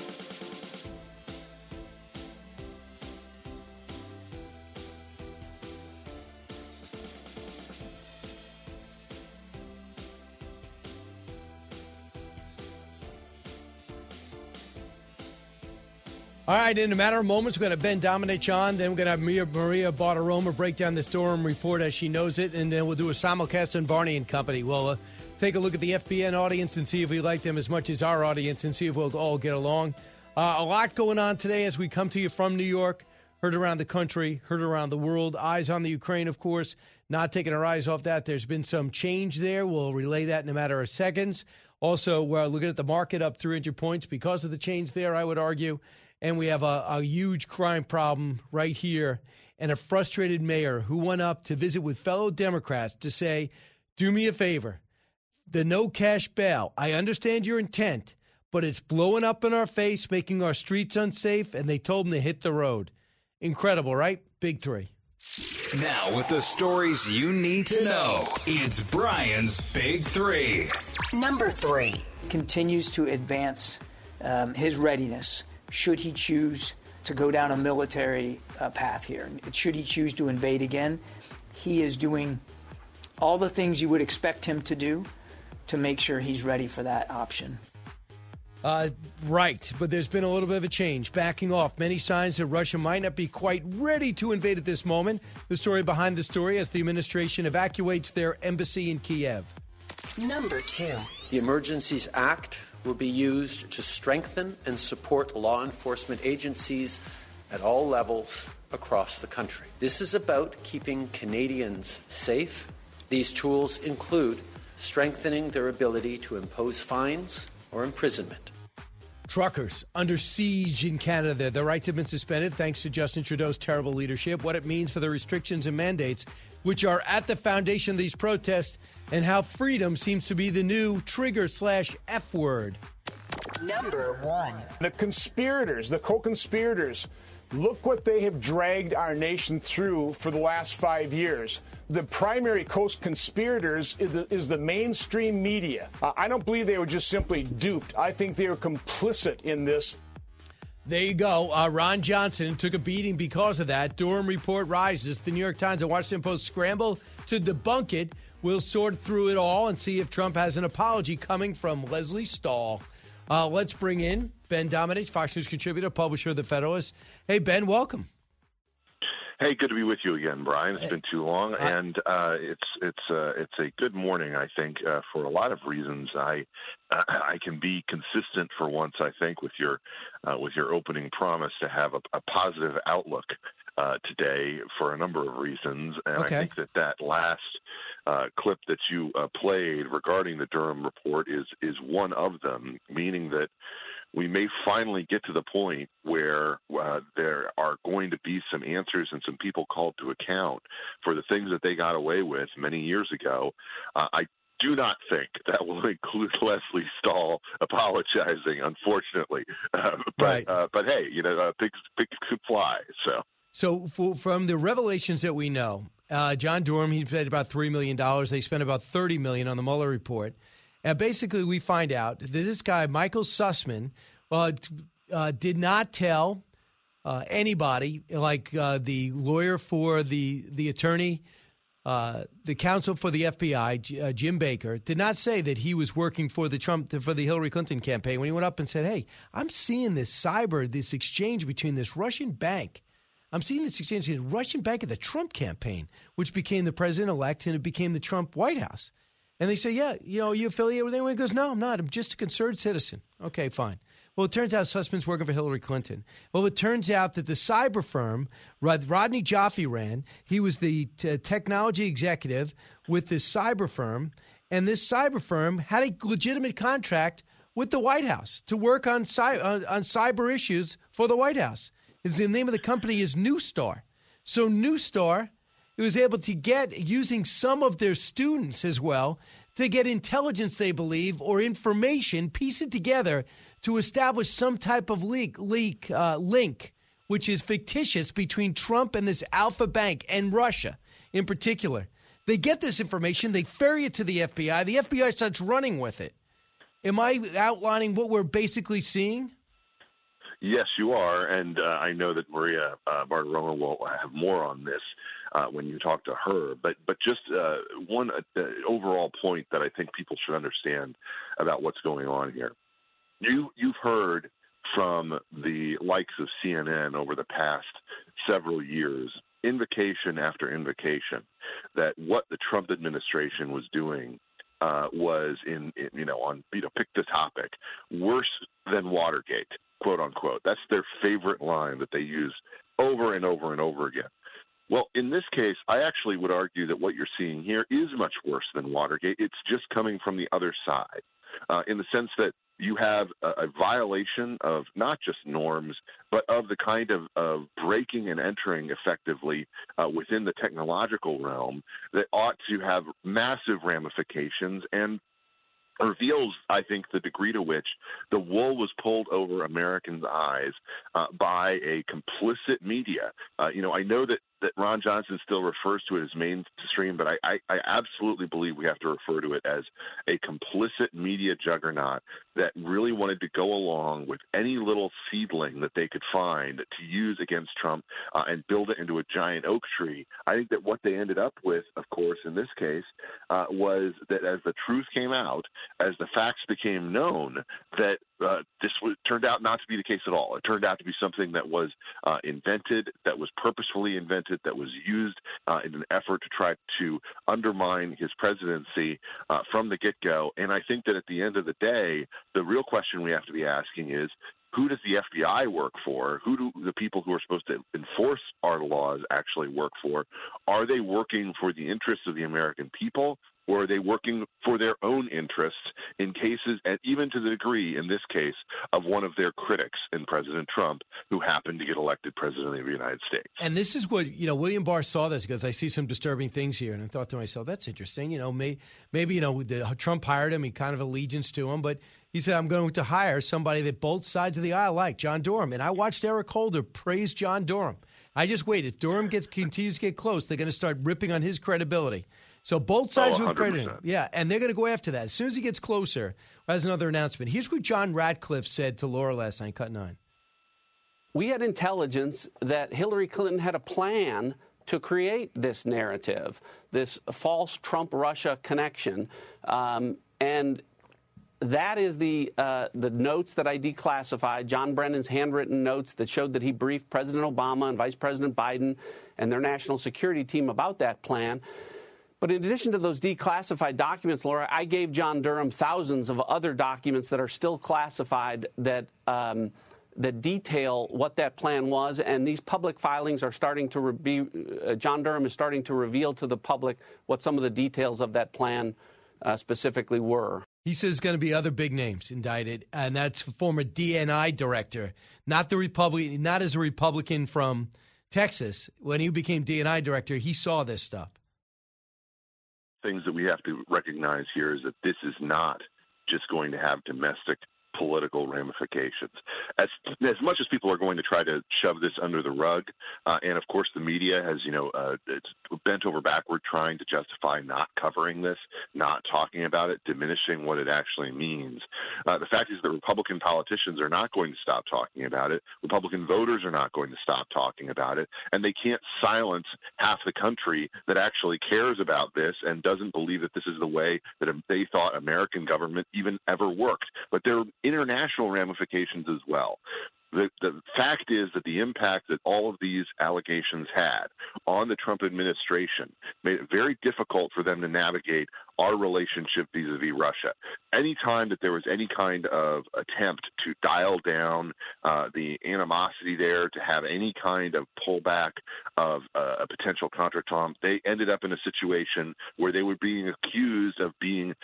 All right, in a matter of moments, we're going to Ben Domenech on. Then we're going to have Maria Bartiromo break down the Durham report as she knows it. And then we'll do a simulcast on Barney and Company. We'll take a look at the FBN audience and see if we like them as much as our audience and see if we'll all get along. A lot going on today as we come to you from New York. Heard around the country, heard around the world. Eyes on the Ukraine, of course. Not taking our eyes off that. There's been some change there. We'll relay that in a matter of seconds. Also, we're looking at the market up 300 points because of the change there, I would argue. And we have a huge crime problem right here and a frustrated mayor who went up to visit with fellow Democrats to say, do me a favor, the no cash bail, I understand your intent, but it's blowing up in our face, making our streets unsafe, and they told him to hit the road. Incredible, right? Big three. Now, with the stories you need to know, it's Brian's Big Three. Number 3. Continues to advance his readiness should he choose to go down a military path here. Should he choose to invade again, he is doing all the things you would expect him to do to make sure he's ready for that option. Right, but there's been a little bit of a change, backing off. Many signs that Russia might not be quite ready to invade at this moment. The story behind the story as the administration evacuates their embassy in Kiev. Number 2. The Emergencies Act will be used to strengthen and support law enforcement agencies at all levels across the country. This is about keeping Canadians safe. These tools include strengthening their ability to impose fines or imprisonment. Truckers under siege in Canada. Their rights have been suspended thanks to Justin Trudeau's terrible leadership. What it means for the restrictions and mandates which are at the foundation of these protests, and how freedom seems to be the new trigger/F word. Number 1. The conspirators, the co-conspirators, look what they have dragged our nation through for the last 5 years. The primary co-conspirators is the mainstream media. I don't believe they were just simply duped. I think they were complicit in this. There you go. Ron Johnson took a beating because of that. Durham report rises. The New York Times and Washington Post scramble to debunk it. We'll sort through it all and see if Trump has an apology coming from Leslie Stahl. Let's bring in Ben Domenech, Fox News contributor, publisher of The Federalist. Hey, Ben, welcome. Hey, good to be with you again, Brian. It's been too long, and it's a good morning. I think for a lot of reasons, I can be consistent for once. I think with your opening promise to have a positive outlook today for a number of reasons, and okay. I think that last clip that you played regarding the Durham report is one of them, meaning that we may finally get to the point where there are going to be some answers and some people called to account for the things that they got away with many years ago. I do not think that will include Leslie Stahl apologizing, unfortunately. But hey, pigs could fly. So from the revelations that we know, John Durham, he paid about $3 million. They spent about $30 million on the Mueller report. And basically, we find out that this guy, Michael Sussman, did not tell anybody, like the lawyer for the attorney, the counsel for the FBI, Jim Baker, did not say that he was working for the Hillary Clinton campaign. When he went up and said, "Hey, I'm seeing this exchange between this Russian bank." I'm seeing this exchange between the Russian bank and the Trump campaign, which became the president-elect, and it became the Trump White House. And they say, yeah, you affiliate with anyone? He goes, no, I'm not. I'm just a concerned citizen. Okay, fine. Well, it turns out Sussman's working for Hillary Clinton. Well, it turns out that the cyber firm Rodney Jaffe ran, he was the technology executive with this cyber firm, and this cyber firm had a legitimate contract with the White House to work on cyber issues for the White House. The name of the company is Neustar. So Neustar was able to get, using some of their students as well, to get intelligence, they believe, or information, piece it together to establish some type of link, which is fictitious between Trump and this Alpha Bank and Russia in particular. They get this information, they ferry it to the FBI. The FBI starts running with it. Am I outlining what we're basically seeing? Yes, you are, and I know that Maria Bartiromo will have more on this when you talk to her. But just one overall point that I think people should understand about what's going on here. You've heard from the likes of CNN over the past several years, invocation after invocation, that what the Trump administration was doing was pick the topic, worse than Watergate, quote unquote. That's their favorite line that they use over and over and over again. Well, in this case, I actually would argue that what you're seeing here is much worse than Watergate. It's just coming from the other side, in the sense that you have a violation of not just norms, but of the kind of breaking and entering effectively within the technological realm that ought to have massive ramifications and reveals, I think, the degree to which the wool was pulled over Americans' eyes by a complicit media. I know that that Ron Johnson still refers to it as mainstream, but I absolutely believe we have to refer to it as a complicit media juggernaut that really wanted to go along with any little seedling that they could find to use against Trump and build it into a giant oak tree. I think that what they ended up with, of course, in this case, was that as the truth came out, as the facts became known, that turned out not to be the case at all. It turned out to be something that was invented, that was purposefully invented, that was used in an effort to try to undermine his presidency from the get-go. And I think that at the end of the day, the real question we have to be asking is, who does the FBI work for? Who do the people who are supposed to enforce our laws actually work for? Are they working for the interests of the American people, or are they working for their own interests in cases, and even to the degree, in this case, of one of their critics in President Trump, who happened to get elected president of the United States? And this is what, William Barr saw this because I see some disturbing things here. And I thought to myself, that's interesting. Maybe Trump hired him. He kind of allegiance to him. But he said, I'm going to hire somebody that both sides of the aisle like, John Durham. And I watched Eric Holder praise John Durham. I just wait. If Durham continues to get close, they're going to start ripping on his credibility. So both sides will credit him. Yeah, and they're going to go after that. As soon as he gets closer, as another announcement. Here's what John Ratcliffe said to Laura last night, Cut 9. We had intelligence that Hillary Clinton had a plan to create this narrative, this false Trump-Russia connection. And that is the notes that I declassified, John Brennan's handwritten notes that showed that he briefed President Obama and Vice President Biden and their national security team about that plan. But in addition to those declassified documents, Laura, I gave John Durham thousands of other documents that are still classified that detail what that plan was. And these public filings are starting to John Durham is starting to reveal to the public what some of the details of that plan specifically were. He says there's going to be other big names indicted, and that's former DNI director, not as a Republican from Texas. When he became DNI director, he saw this stuff. Things that we have to recognize here is that this is not just going to have domestic political ramifications. As much as people are going to try to shove this under the rug, and of course the media has, it's bent over backward trying to justify not covering this, not talking about it, diminishing what it actually means. The fact is that Republican politicians are not going to stop talking about it. Republican voters are not going to stop talking about it, and they can't silence half the country that actually cares about this and doesn't believe that this is the way that they thought American government even ever worked. But there are international ramifications as well. The fact is that the impact that all of these allegations had on the Trump administration made it very difficult for them to navigate our relationship vis-a-vis Russia. Anytime that there was any kind of attempt to dial down the animosity there, to have any kind of pullback of a potential contretemps, they ended up in a situation where they were being accused of being,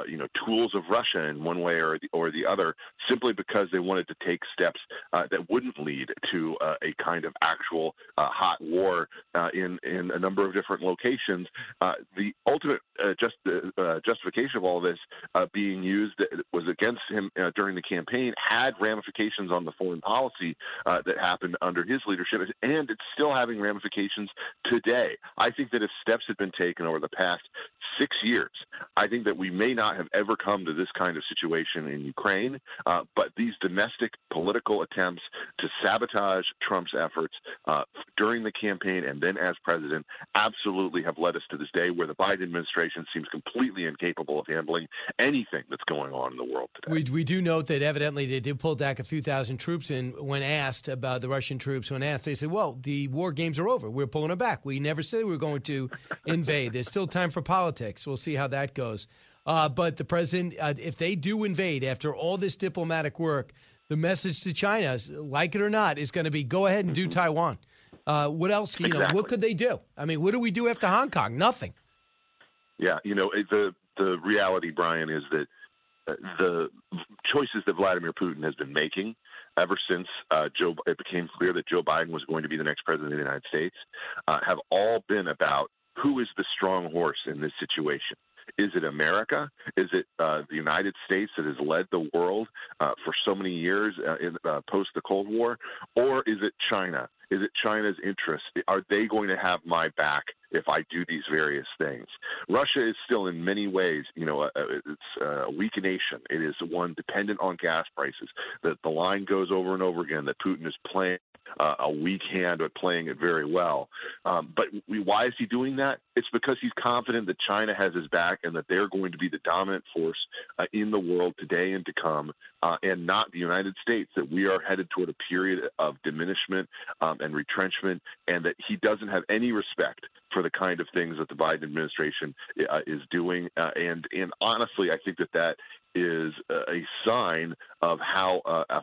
tools of Russia in one way or the other, simply because they wanted to take steps that wouldn't lead to a kind of actual hot war in a number of different locations. The ultimate justification of all this being used that was against him during the campaign had ramifications on the foreign policy that happened under his leadership, and it's still having ramifications today. I think that if steps had been taken over the past 6 years, I think that we may not have ever come to this kind of situation in Ukraine, but these domestic political attempts to sabotage Trump's efforts during the campaign and then as president absolutely have led us to this day where the Biden administration seems completely incapable of handling anything that's going on in the world today. We do note that evidently they did pull back a few thousand troops, and when asked about the Russian troops, they said, well, the war games are over. We're pulling them back. We never said we were going to invade. There's still time for politics. We'll see how that goes. But the president, if they do invade after all this diplomatic work, the message to China, like it or not, is going to be go ahead and do Taiwan. What else? Exactly. What could they do? I mean, what do we do after Hong Kong? Nothing. Yeah, the reality, Brian, is that the choices that Vladimir Putin has been making ever since it became clear that Joe Biden was going to be the next president of the United States have all been about who is the strong horse in this situation. Is it America? Is it the United States that has led the world for so many years post the Cold War? Or is it China? Is it China's interest? Are they going to have my back if I do these various things? Russia is still in many ways, it's a weak nation. It is one dependent on gas prices. The line goes over and over again that Putin is playing a weak hand, but playing it very well. But why is he doing that? It's because he's confident that China has his back and that they're going to be the dominant force in the world today and to come, and not the United States, that we are headed toward a period of diminishment and retrenchment, and that he doesn't have any respect for the kind of things that the Biden administration is doing. And honestly, I think that is a sign of how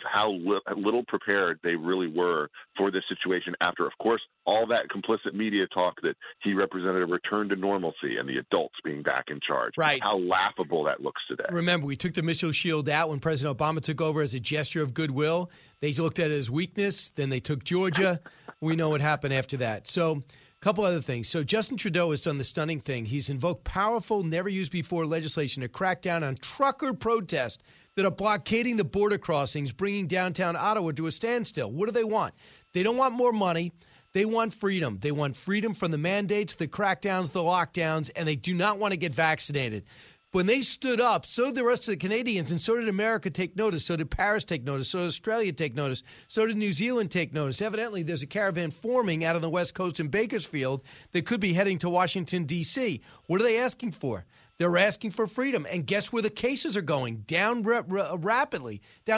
little prepared they really were for this situation after, of course, all that complicit media talk that he represented a return to normalcy and the adults being back in charge. Right. How laughable that looks today. Remember, we took the missile shield out when President Obama took over as a gesture of goodwill. They looked at it as weakness. Then they took Georgia. We know what happened after that. So a couple other things. So Justin Trudeau has done the stunning thing. He's invoked powerful, never-used-before legislation to crack down on trucker protests that are blockading the border crossings, bringing downtown Ottawa to a standstill. What do they want? They don't want more money. They want freedom. They want freedom from the mandates, the crackdowns, the lockdowns, and they do not want to get vaccinated. When they stood up, so did the rest of the Canadians, and so did America take notice. So did Paris take notice. So did Australia take notice. So did New Zealand take notice. Evidently, there's a caravan forming out on the West Coast in Bakersfield that could be heading to Washington, D.C. What are they asking for? They're asking for freedom. And guess where the cases are going? Down rapidly, down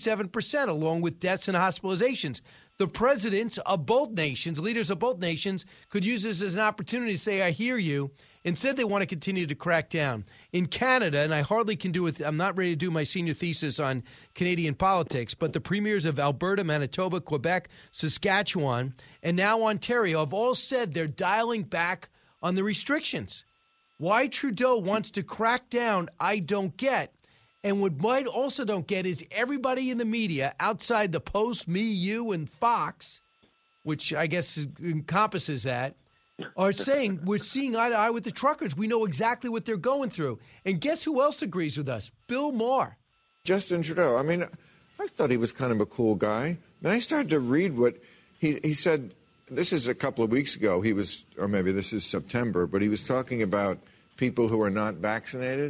67%, along with deaths and hospitalizations. The presidents of both nations, leaders of both nations, could use this as an opportunity to say, I hear you. Instead, they want to continue to crack down. In Canada, and I hardly can do it, I'm not ready to do my senior thesis on Canadian politics, but the premiers of Alberta, Manitoba, Quebec, Saskatchewan, and now Ontario have all said they're dialing back on the restrictions. Why Trudeau wants to crack down, I don't get. And what Mike also don't get is everybody in the media outside the Post, me, you, and Fox, which I guess encompasses that, are saying we're seeing eye to eye with the truckers. We know exactly what they're going through. And guess who else agrees with us? Bill Maher. Justin Trudeau. I mean, I thought he was kind of a cool guy. Then I started to read what he said. This is a couple of weeks ago. He was, or maybe this is September, but he was talking about people who are not vaccinated.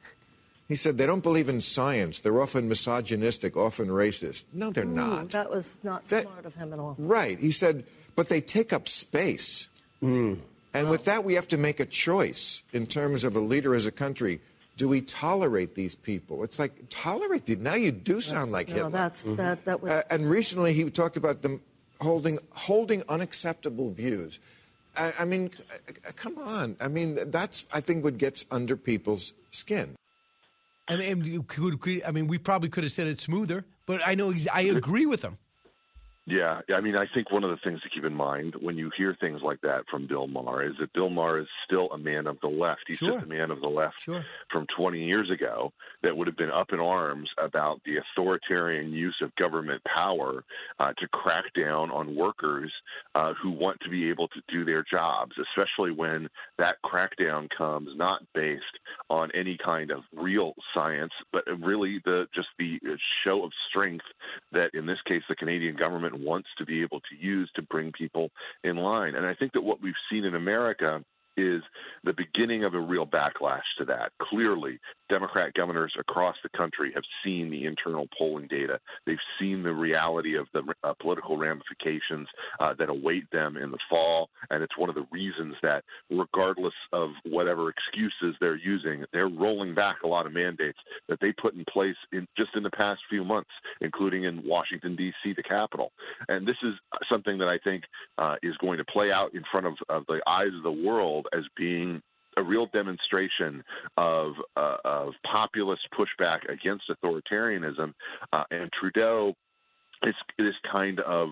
He said they don't believe in science. They're often misogynistic, often racist. No, they're not. That was not smart of him at all. Right. He said, but they take up space. And with that, we have to make a choice in terms of a leader as a country. Do we tolerate these people? It's like, tolerate them. Now you do sound like Hitler. That was... and recently he talked about them holding unacceptable views. I mean, come on. I mean, that's, I think, what gets under people's skin. I mean, we probably could have said it smoother, but I agree with him. Yeah, I mean, I think one of the things to keep in mind when you hear things like that from Bill Maher is that Bill Maher is still a man of the left. He's just a man of the left from 20 years ago that would have been up in arms about the authoritarian use of government power to crack down on workers who want to be able to do their jobs, especially when that crackdown comes not based on any kind of real science, but really just the show of strength that, in this case, the Canadian government wants to be able to use to bring people in line. And I think that what we've seen in America is the beginning of a real backlash to that. Clearly, Democrat governors across the country have seen the internal polling data. They've seen the reality of the political ramifications that await them in the fall. And it's one of the reasons that, regardless of whatever excuses they're using, they're rolling back a lot of mandates that they put in place just in the past few months, including in Washington, D.C., the capital. And this is something that I think is going to play out in front of the eyes of the world as being a real demonstration of populist pushback against authoritarianism, and Trudeau is kind of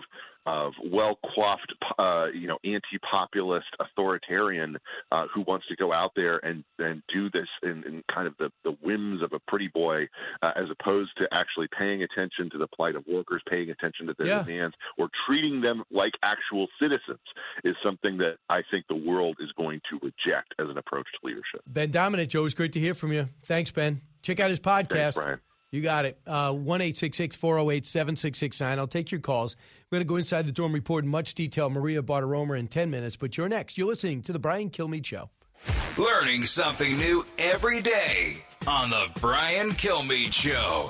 well-coiffed, anti-populist authoritarian who wants to go out there and do this in kind of the whims of a pretty boy, as opposed to actually paying attention to the plight of workers, paying attention to their demands, or treating them like actual citizens, is something that I think the world is going to reject as an approach to leadership. Ben Domenech, always great to hear from you. Thanks, Ben. Check out his podcast. Thanks, Brian. You got it. 1-866-408-7669. I'll take your calls. We're going to go inside the Dorm Report in much detail. Maria Bartiromo in 10 minutes, but you're next. You're listening to The Brian Kilmeade Show. Learning something new every day on The Brian Kilmeade Show.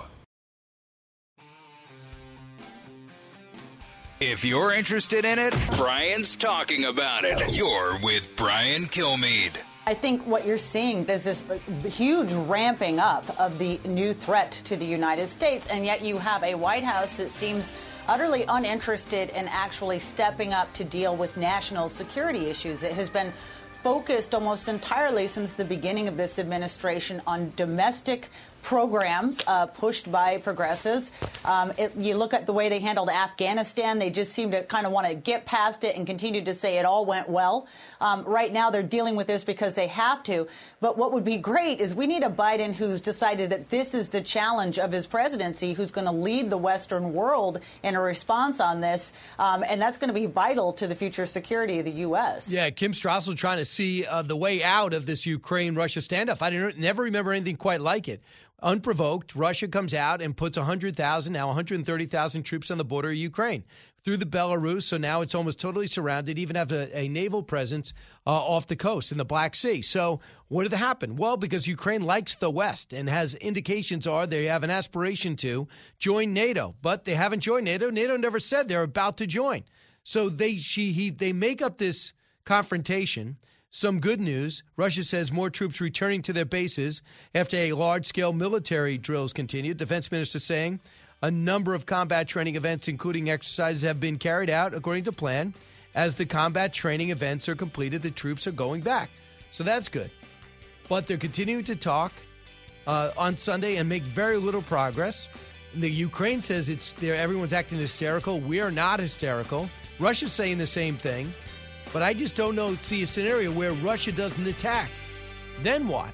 If you're interested in it, Brian's talking about it. You're with Brian Kilmeade. I think what you're seeing is this huge ramping up of the new threat to the United States, and yet you have a White House that seems utterly uninterested in actually stepping up to deal with national security issues. It has been focused almost entirely since the beginning of this administration on domestic programs pushed by progressives. You look at the way they handled Afghanistan, they just seem to kind of want to get past it and continue to say it all went well. Right now they're dealing with this because they have to. But what would be great is we need a Biden who's decided that this is the challenge of his presidency, who's going to lead the Western world in a response on this. And that's going to be vital to the future security of the U.S. Yeah, Kim Strassel trying to see the way out of this Ukraine-Russia standoff. I never remember anything quite like it. Unprovoked, Russia comes out and puts 100,000, now 130,000 troops on the border of Ukraine through the Belarus. So now it's almost totally surrounded, even have a naval presence off the coast in the Black Sea. So what did happen? Well, because Ukraine likes the West and has indications are they have an aspiration to join NATO, but they haven't joined NATO. NATO never said they're about to join. So they make up this confrontation. Some good news. Russia says more troops returning to their bases after a large-scale military drills continued. Defense minister saying a number of combat training events, including exercises, have been carried out according to plan. As the combat training events are completed, the troops are going back. So that's good. But they're continuing to talk on Sunday and make very little progress. The Ukraine says everyone's acting hysterical. We are not hysterical. Russia's saying the same thing. But I just don't see a scenario where Russia doesn't attack. Then what?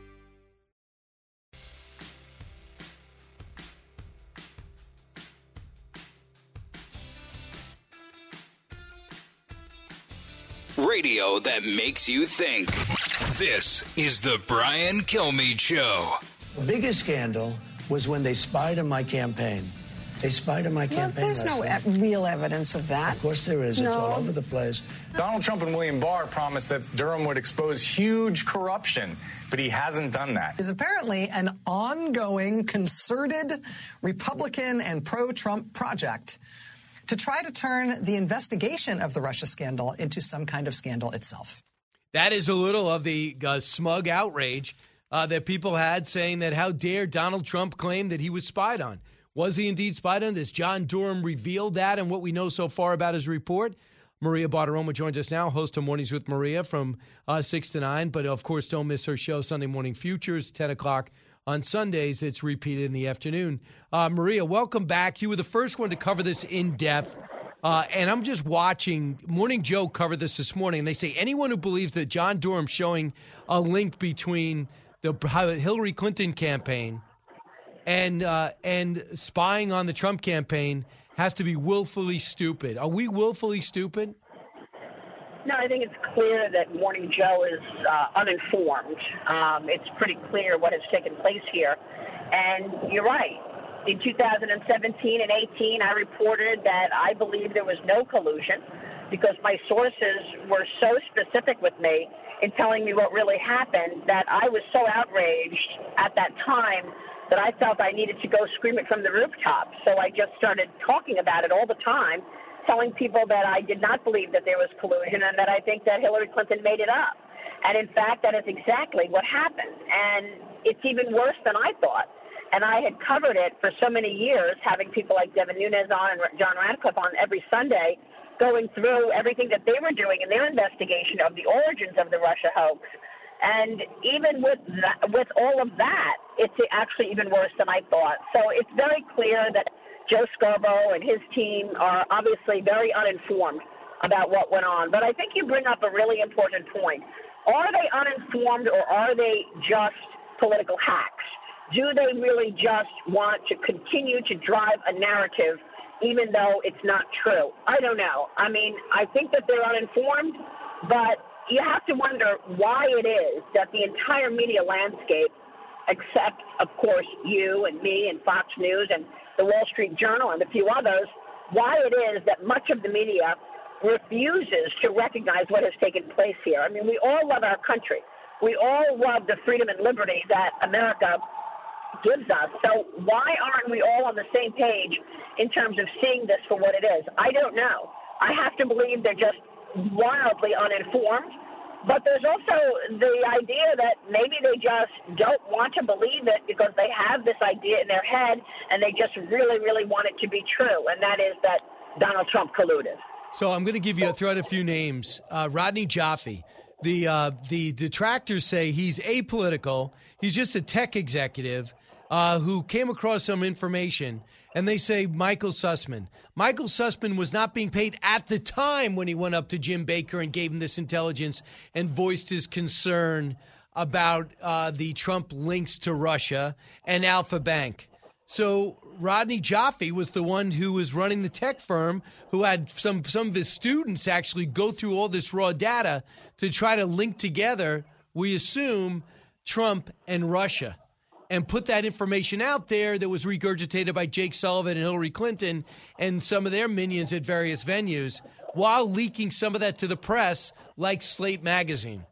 Radio that makes you think. This is the Brian Kilmeade Show. The biggest scandal was when they spied on my campaign. They spied on my campaign. There's no real evidence of that. Of course there is. No. It's all over the place. Donald Trump and William Barr promised that Durham would expose huge corruption, but he hasn't done that. Is apparently an ongoing, concerted Republican and pro-Trump project to try to turn the investigation of the Russia scandal into some kind of scandal itself. That is a little of the smug outrage that people had, saying that how dare Donald Trump claim that he was spied on. Was he indeed spied on? Has John Durham revealed that and what we know so far about his report? Maria Bartiromo joins us now, host of Mornings with Maria from 6 to 9. But, of course, don't miss her show, Sunday Morning Futures, 10 o'clock on Sundays. It's repeated in the afternoon. Maria, welcome back. You were the first one to cover this in depth. And I'm just watching. Morning Joe covered this morning. And they say anyone who believes that John Durham showing a link between the Hillary Clinton campaign and spying on the Trump campaign has to be willfully stupid. Are we willfully stupid? No, I think it's clear that Morning Joe is uninformed. It's pretty clear what has taken place here. And you're right. In 2017 and 18, I reported that I believe there was no collusion because my sources were so specific with me in telling me what really happened that I was so outraged at that time that I felt I needed to go scream it from the rooftop. So I just started talking about it all the time, telling people that I did not believe that there was collusion and that I think that Hillary Clinton made it up. And in fact, that is exactly what happened. And it's even worse than I thought. And I had covered it for so many years, having people like Devin Nunes on and John Radcliffe on every Sunday, going through everything that they were doing in their investigation of the origins of the Russia hoax. And even with all of that, it's actually even worse than I thought. So it's very clear that Joe Scarborough and his team are obviously very uninformed about what went on. But I think you bring up a really important point. Are they uninformed or are they just political hacks? Do they really just want to continue to drive a narrative even though it's not true? I don't know. I mean, I think that they're uninformed, but you have to wonder why it is that the entire media landscape, except, of course, you and me and Fox News and the Wall Street Journal and a few others, why it is that much of the media refuses to recognize what has taken place here. I mean, we all love our country. We all love the freedom and liberty that America gives us. So why aren't we all on the same page in terms of seeing this for what it is? I don't know. I have to believe they're just wildly uninformed. But there's also the idea that maybe they just don't want to believe it because they have this idea in their head and they just really, really want it to be true, and that is that Donald Trump colluded. So I'm going to throw out a few names. Rodney Jaffe. The detractors say he's apolitical. He's just a tech executive who came across some information. And they say Michael Sussman. Michael Sussman was not being paid at the time when he went up to Jim Baker and gave him this intelligence and voiced his concern about the Trump links to Russia and Alpha Bank. So Rodney Jaffe was the one who was running the tech firm who had some of his students actually go through all this raw data to try to link together, we assume, Trump and Russia, and put that information out there that was regurgitated by Jake Sullivan and Hillary Clinton and some of their minions at various venues, while leaking some of that to the press, like Slate Magazine.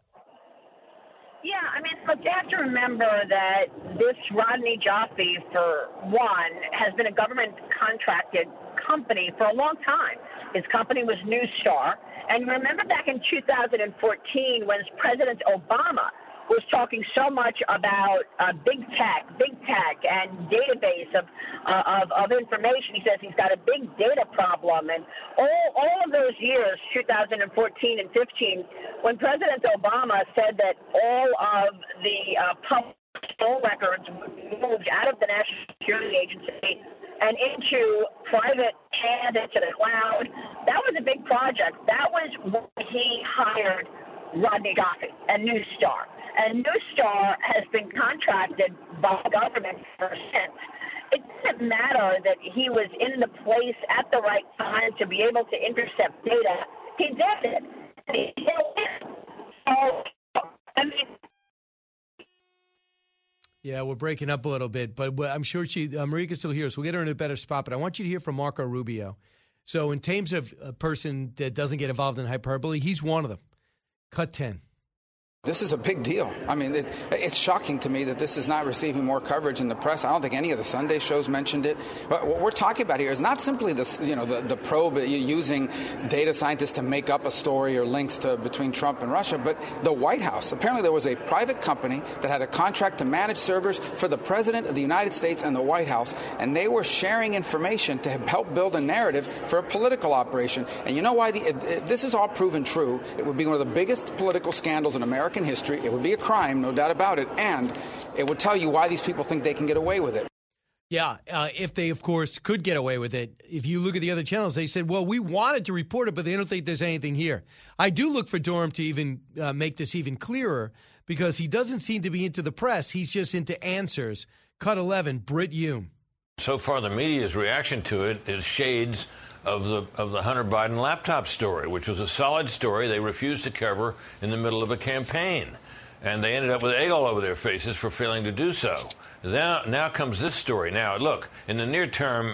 Yeah, I mean, look, you have to remember that this Rodney Jaffe, for one, has been a government-contracted company for a long time. His company was Newstar. And remember back in 2014 when President Obama was talking so much about big tech and database of information. He says he's got a big data problem. And all of those years, 2014 and 15, when President Obama said that all of the public phone records moved out of the National Security Agency and into private hands, into the cloud, that was a big project. That was when he hired Rodney Jaffe and Newstar. And Newstar has been contracted by the government ever since. It doesn't matter that he was in the place at the right time to be able to intercept data. He did it. He did it. So, I mean, yeah, we're breaking up a little bit, but I'm sure Marika's still here, so we'll get her in a better spot. But I want you to hear from Marco Rubio. So in terms of a person that doesn't get involved in hyperbole, he's one of them. Cut 10. This is a big deal. I mean, it's shocking to me that this is not receiving more coverage in the press. I don't think any of the Sunday shows mentioned it. But what we're talking about here is not simply the probe using data scientists to make up a story or links between Trump and Russia, but the White House. Apparently there was a private company that had a contract to manage servers for the President of the United States and the White House, and they were sharing information to help build a narrative for a political operation. And you know why? This is all proven true. It would be one of the biggest political scandals in American history. It would be a crime, no doubt about it, and it would tell you why these people think they can get away with it. Yeah, if they, of course, could get away with it. If you look at the other channels, they said, well, we wanted to report it, but they don't think there's anything here. I do look for Durham to even make this even clearer, because he doesn't seem to be into the press. He's just into answers. Cut 11, Britt Hume. So far, the media's reaction to it is shades of the Hunter Biden laptop story, which was a solid story they refused to cover in the middle of a campaign. And they ended up with egg all over their faces for failing to do so. Now comes this story. Now, look, in the near term,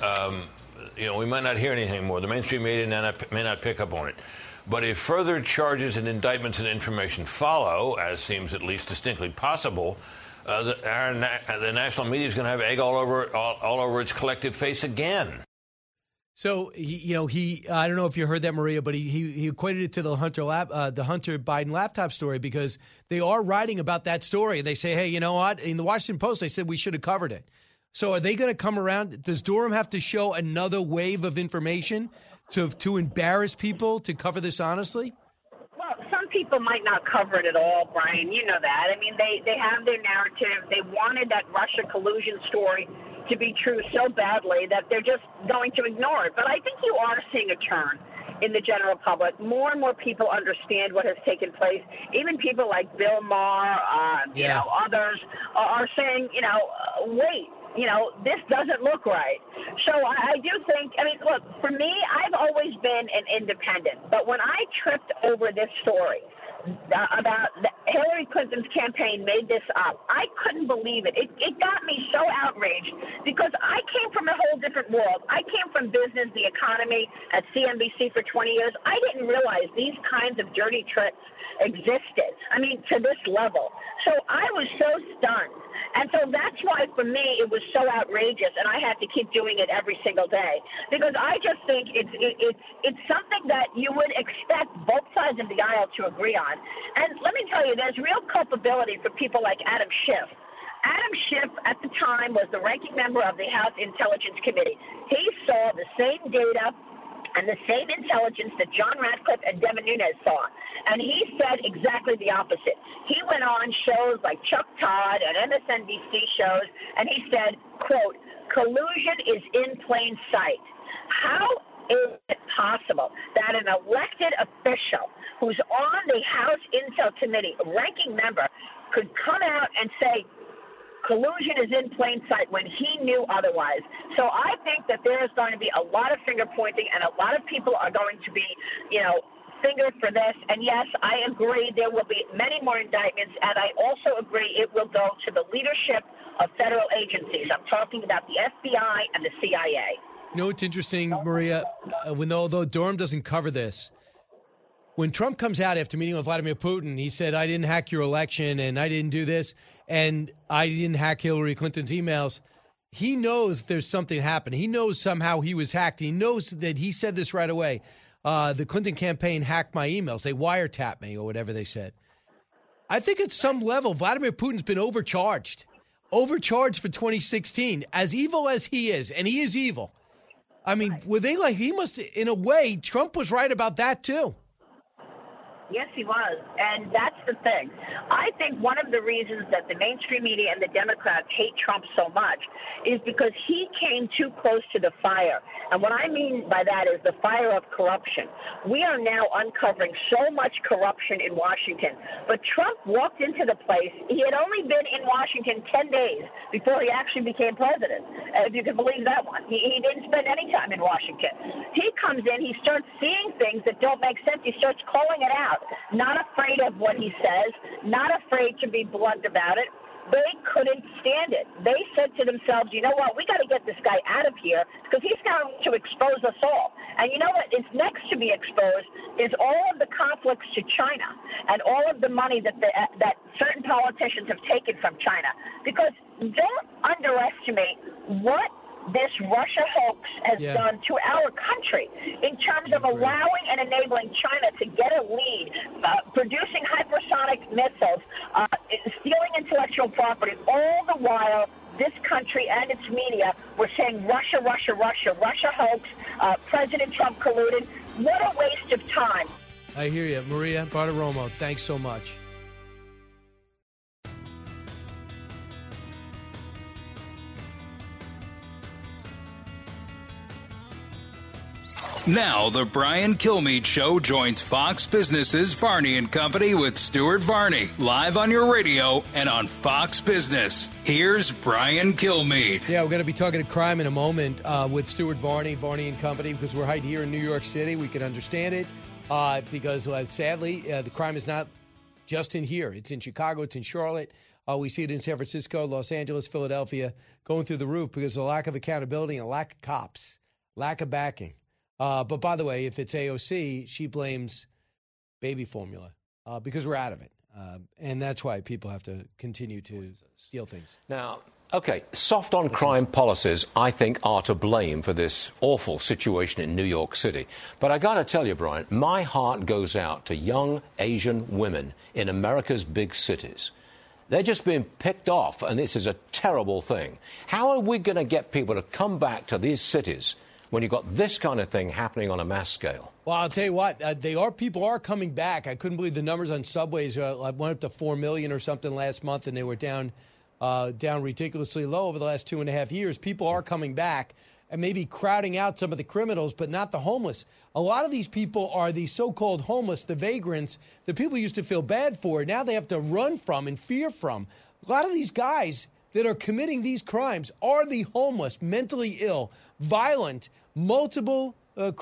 we might not hear anything more. The mainstream media may not pick up on it. But if further charges and indictments and information follow, as seems at least distinctly possible, the national media is going to have egg all over its collective face again. So, I don't know if you heard that, Maria, but he equated it to the Hunter Biden laptop story, because they are writing about that story. They say, hey, you know what? In the Washington Post, they said we should have covered it. So are they going to come around? Does Durham have to show another wave of information to embarrass people to cover this honestly? Well, some people might not cover it at all, Brian. You know that. I mean, they have their narrative. They wanted that Russia collusion story to be true so badly that they're just going to ignore it. But I think you are seeing a turn in the general public. More and more people understand what has taken place. Even people like Bill Maher, others are saying, wait, this doesn't look right. So I do think, look, for me, I've always been an independent. But when I tripped over this story about Hillary Clinton's campaign made this up, I couldn't believe it. It got me so outraged because I came from a whole different world. I came from business, the economy, at CNBC for 20 years. I didn't realize these kinds of dirty tricks existed, to this level. So I was so stunned. And so that's why, for me, it was so outrageous, and I had to keep doing it every single day. Because I just think it's something that you would expect both sides of the aisle to agree on. And let me tell you, there's real culpability for people like Adam Schiff. Adam Schiff, at the time, was the ranking member of the House Intelligence Committee. He saw the same data and the same intelligence that John Ratcliffe and Devin Nunes saw. And he said exactly the opposite. He went on shows like Chuck Todd and MSNBC shows, and he said, quote, collusion is in plain sight. How is it possible that an elected official who's on the House Intel Committee, a ranking member, could come out and say, collusion is in plain sight when he knew otherwise? So I think that there is going to be a lot of finger pointing, and a lot of people are going to be, fingered for this. And yes, I agree there will be many more indictments, and I also agree it will go to the leadership of federal agencies. I'm talking about the FBI and the CIA. It's interesting, Maria, although Durham doesn't cover this, when Trump comes out after meeting with Vladimir Putin, he said, I didn't hack your election and I didn't do this and I didn't hack Hillary Clinton's emails. He knows there's something happened. He knows somehow he was hacked. He knows that he said this right away. The Clinton campaign hacked my emails. They wiretapped me or whatever they said. I think at some level, Vladimir Putin's been overcharged for 2016. As evil as he is, and he is evil. Were they he must, in a way, Trump was right about that too. Yes, he was. And that's the thing. I think one of the reasons that the mainstream media and the Democrats hate Trump so much is because he came too close to the fire. And what I mean by that is the fire of corruption. We are now uncovering so much corruption in Washington. But Trump walked into the place. He had only been in Washington 10 days before he actually became president, if you can believe that one. He didn't spend any time in Washington. He comes in, he starts seeing things that don't make sense. He starts calling it out. Not afraid of what he says, not afraid to be blunt about it. They couldn't stand it. They said to themselves, you know what, we got to get this guy out of here because he's going to expose us all. And you know what is next to be exposed is all of the conflicts to China and all of the money that certain politicians have taken from China. Because don't underestimate what this Russia hoax has done to our country in terms of allowing and enabling China to get a lead, producing hypersonic missiles, stealing intellectual property, all the while this country and its media were saying Russia, Russia, Russia, Russia hoax, President Trump colluded. What a waste of time. I hear you. Maria Bartiromo, thanks so much. Now, the Brian Kilmeade Show joins Fox Business's Varney and Company with Stuart Varney, live on your radio and on Fox Business. Here's Brian Kilmeade. Yeah, we're going to be talking to crime in a moment with Stuart Varney and Company, because we're right here in New York City. We can understand it because, sadly, the crime is not just in here. It's in Chicago. It's in Charlotte. We see it in San Francisco, Los Angeles, Philadelphia, going through the roof because of the lack of accountability and lack of cops, lack of backing. But by the way, if it's AOC, she blames baby formula because we're out of it. And that's why people have to continue to steal things. Now, okay, soft on crime policies, I think, are to blame for this awful situation in New York City. But I got to tell you, Brian, my heart goes out to young Asian women in America's big cities. They're just being picked off, and this is a terrible thing. How are we going to get people to come back to these cities when you've got this kind of thing happening on a mass scale? Well, I'll tell you what, people are coming back. I couldn't believe the numbers on subways. I went up to 4 million or something last month, and they were down down ridiculously low over the last 2.5 years. People are coming back and maybe crowding out some of the criminals, but not the homeless. A lot of these people are the so-called homeless, the vagrants, the people used to feel bad for. Now they have to run from and fear from. A lot of these guys that are committing these crimes are the homeless, mentally ill, violent, multiple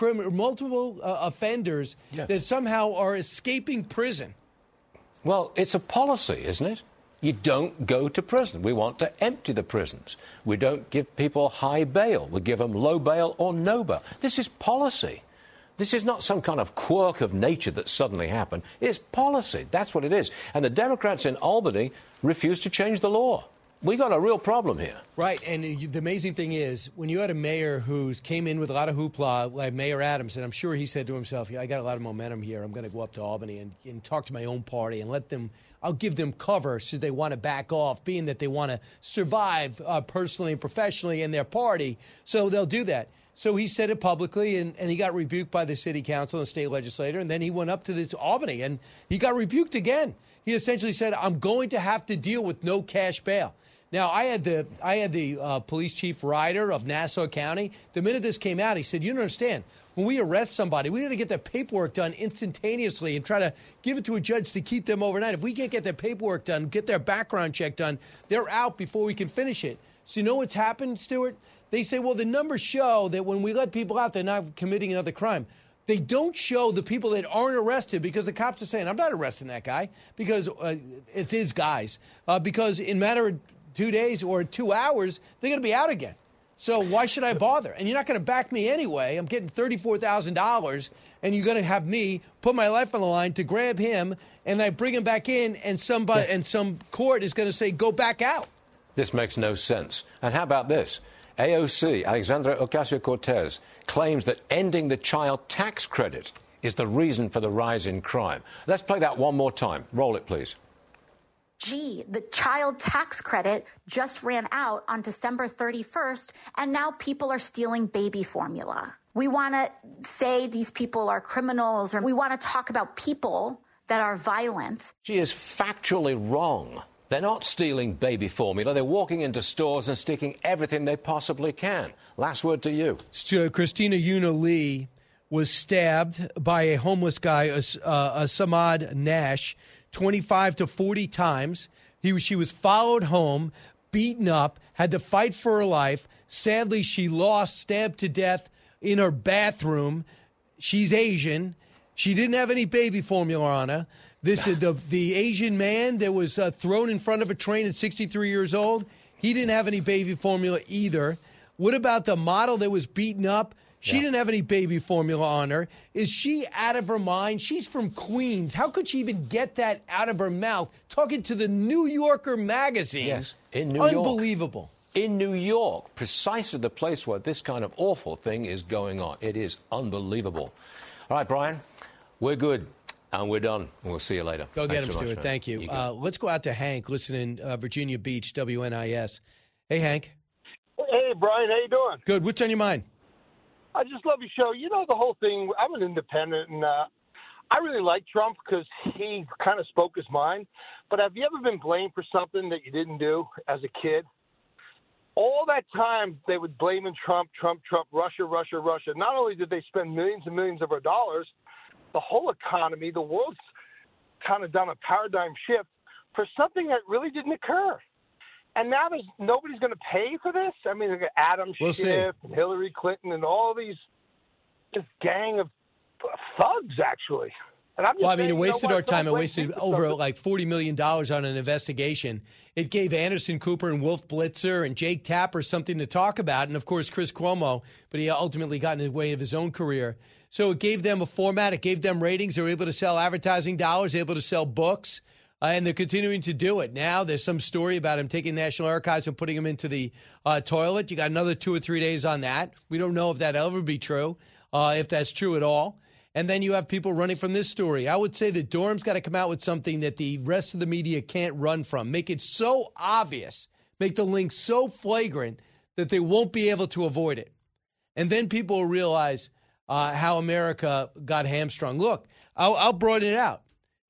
offenders that somehow are escaping prison. Well, it's a policy, isn't it? You don't go to prison. We want to empty the prisons. We don't give people high bail. We give them low bail or no bail. This is policy. This is not some kind of quirk of nature that suddenly happened. It's policy. That's what it is. And the Democrats in Albany refuse to change the law. We got a real problem here. Right, and the amazing thing is, when you had a mayor who came in with a lot of hoopla, like Mayor Adams, and I'm sure he said to himself, I got a lot of momentum here. I'm going to go up to Albany and talk to my own party and I'll give them cover should they want to back off, being that they want to survive personally and professionally in their party. So they'll do that. So he said it publicly, and he got rebuked by the city council and state legislator, and then he went up to this Albany, and he got rebuked again. He essentially said, I'm going to have to deal with no cash bail. Now, I had the police chief Ryder of Nassau County. The minute this came out, he said, you don't understand. When we arrest somebody, we got to get their paperwork done instantaneously and try to give it to a judge to keep them overnight. If we can't get their paperwork done, get their background check done, they're out before we can finish it. So you know what's happened, Stuart? They say, well, the numbers show that when we let people out, they're not committing another crime. They don't show the people that aren't arrested because the cops are saying, I'm not arresting that guy because it's his guys. Because in a matter of 2 days or 2 hours, they're going to be out again. So why should I bother? And you're not going to back me anyway. I'm getting $34,000, and you're going to have me put my life on the line to grab him, and I bring him back in, and some court is going to say, go back out. This makes no sense. And how about this? AOC, Alexandria Ocasio-Cortez, claims that ending the child tax credit is the reason for the rise in crime. Let's play that one more time. Roll it, please. Gee, the child tax credit just ran out on December 31st, and now people are stealing baby formula. We want to say these people are criminals, or we want to talk about people that are violent. She is factually wrong. They're not stealing baby formula. They're walking into stores and sticking everything they possibly can. Last word to you. Christina Yuna Lee was stabbed by a homeless guy, Samad Nash, 25 to 40 times. She was followed home, beaten up, had to fight for her life. Sadly, she lost, stabbed to death in her bathroom. She's Asian. She didn't have any baby formula on her. The Asian man that was thrown in front of a train at 63 years old, he didn't have any baby formula either. What about the model that was beaten up? She didn't have any baby formula on her. Is she out of her mind? She's from Queens. How could she even get that out of her mouth? Talking to the New Yorker magazine. Yes, in New York. Unbelievable. In New York, precisely the place where this kind of awful thing is going on. It is unbelievable. All right, Brian, we're good. And we're done. We'll see you later. Go get him, Stuart. Thank you. Let's go out to Hank, listening in Virginia Beach, WNIS. Hey, Hank. Hey, Brian. How you doing? Good. What's on your mind? I just love your show. You know, the whole thing, I'm an independent, and I really like Trump because he kind of spoke his mind. But have you ever been blamed for something that you didn't do as a kid? All that time, they would blame Trump, Russia. Not only did they spend millions and millions of our dollars, the whole economy, the world's kind of done a paradigm shift for something that really didn't occur. And now nobody's going to pay for this? I mean, Adam Schiff and Hillary Clinton and all this gang of thugs, actually. And I'm just it wasted our time. It wasted over like $40 million on an investigation. It gave Anderson Cooper and Wolf Blitzer and Jake Tapper something to talk about, and, of course, Chris Cuomo, but he ultimately got in the way of his own career. So it gave them a format. It gave them ratings. They were able to sell advertising dollars, able to sell books, and they're continuing to do it. Now there's some story about him taking National Archives and putting them into the toilet. You got another 2 or 3 days on that. We don't know if that'll ever be true, if that's true at all. And then you have people running from this story. I would say that Durham's got to come out with something that the rest of the media can't run from. Make it so obvious, make the link so flagrant that they won't be able to avoid it. And then people will realize how America got hamstrung. Look, I'll broaden it out.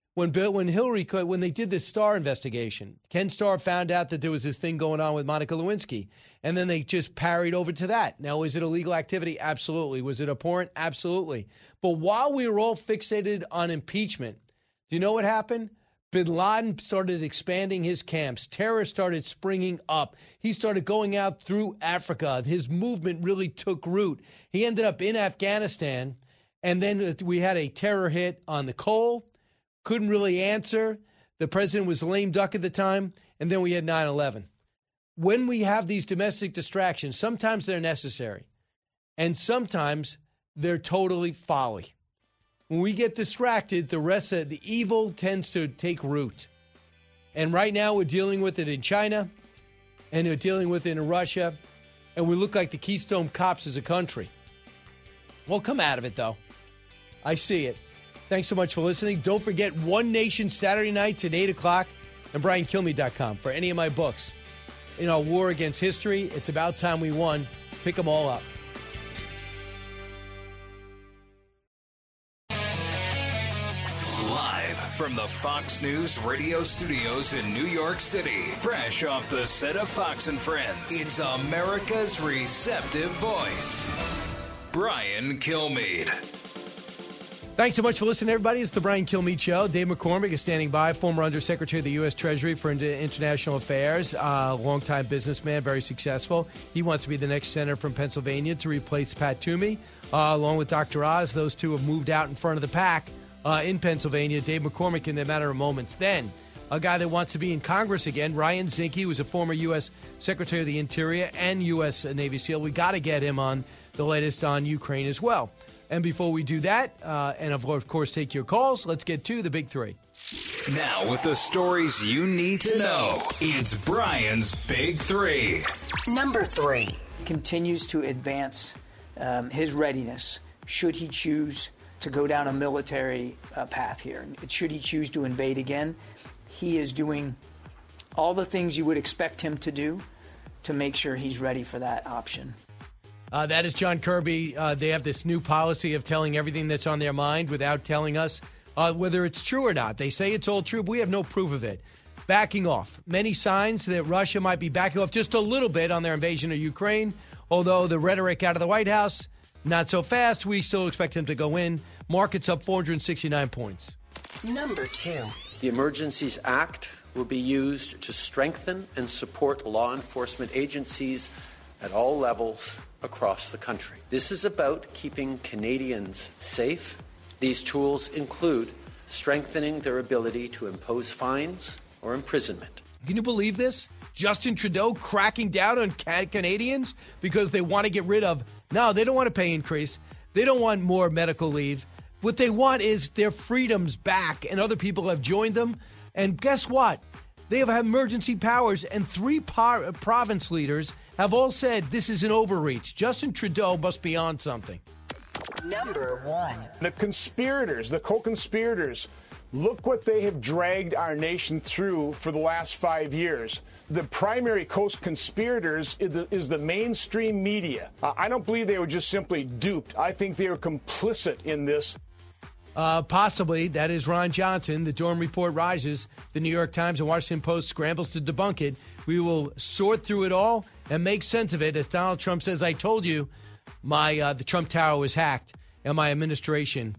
When they did this Starr investigation, Ken Starr found out that there was this thing going on with Monica Lewinsky, and then they just parried over to that. Now, is it illegal activity? Absolutely. Was it abhorrent? Absolutely. But while we were all fixated on impeachment, do you know what happened? Bin Laden started expanding his camps. Terror started springing up. He started going out through Africa. His movement really took root. He ended up in Afghanistan, and then we had a terror hit on the Cole. Couldn't really answer. The president was lame duck at the time, and then we had 9/11. When we have these domestic distractions, sometimes they're necessary, and sometimes they're totally folly. When we get distracted, the rest of the evil tends to take root. And right now we're dealing with it in China, and we're dealing with it in Russia, and we look like the Keystone Cops as a country. We'll come out of it, though. I see it. Thanks so much for listening. Don't forget One Nation Saturday nights at 8 o'clock and BrianKilmeade.com for any of my books. In our war against history, it's about time we won. Pick them all up. Live from the Fox News radio studios in New York City, fresh off the set of Fox and Friends, it's America's receptive voice, Brian Kilmeade. Thanks so much for listening, everybody. It's the Brian Kilmeade Show. Dave McCormick is standing by, former Undersecretary of the U.S. Treasury for International Affairs, longtime businessman, very successful. He wants to be the next senator from Pennsylvania to replace Pat Toomey, along with Dr. Oz. Those two have moved out in front of the pack in Pennsylvania. Dave McCormick in a matter of moments. Then, a guy that wants to be in Congress again, Ryan Zinke, who's a former U.S. Secretary of the Interior and U.S. Navy SEAL. We got to get him on the latest on Ukraine as well. And before we do that, and of course take your calls, let's get to the big three. Now with the stories you need to know, it's Brian's Big Three. Number 3. Continues to advance his readiness should he choose to go down a military path here. Should he choose to invade again, he is doing all the things you would expect him to do to make sure he's ready for that option. That is John Kirby. They have this new policy of telling everything that's on their mind without telling us whether it's true or not. They say it's all true, but we have no proof of it. Backing off. Many signs that Russia might be backing off just a little bit on their invasion of Ukraine, although the rhetoric out of the White House, not so fast. We still expect them to go in. Markets up 469 points. Number 2. The Emergencies Act will be used to strengthen and support law enforcement agencies at all levels across the country. This is about keeping Canadians safe. These tools include strengthening their ability to impose fines or imprisonment. Can you believe this? Justin Trudeau cracking down on Canadians because they want to get rid of, no, they don't want a pay increase. They don't want more medical leave. What they want is their freedoms back, and other people have joined them. And guess what? They have emergency powers, and 3 province leaders have all said this is an overreach. Justin Trudeau must be on something. Number 1. The conspirators, the co-conspirators, look what they have dragged our nation through for the last 5 years. The primary co-conspirators is the mainstream media. I don't believe they were just simply duped. I think they were complicit in this. Possibly. That is Ron Johnson. The Durham Report rises. The New York Times and Washington Post scrambles to debunk it. We will sort through it all and make sense of it. As Donald Trump says, I told you the Trump Tower was hacked and my administration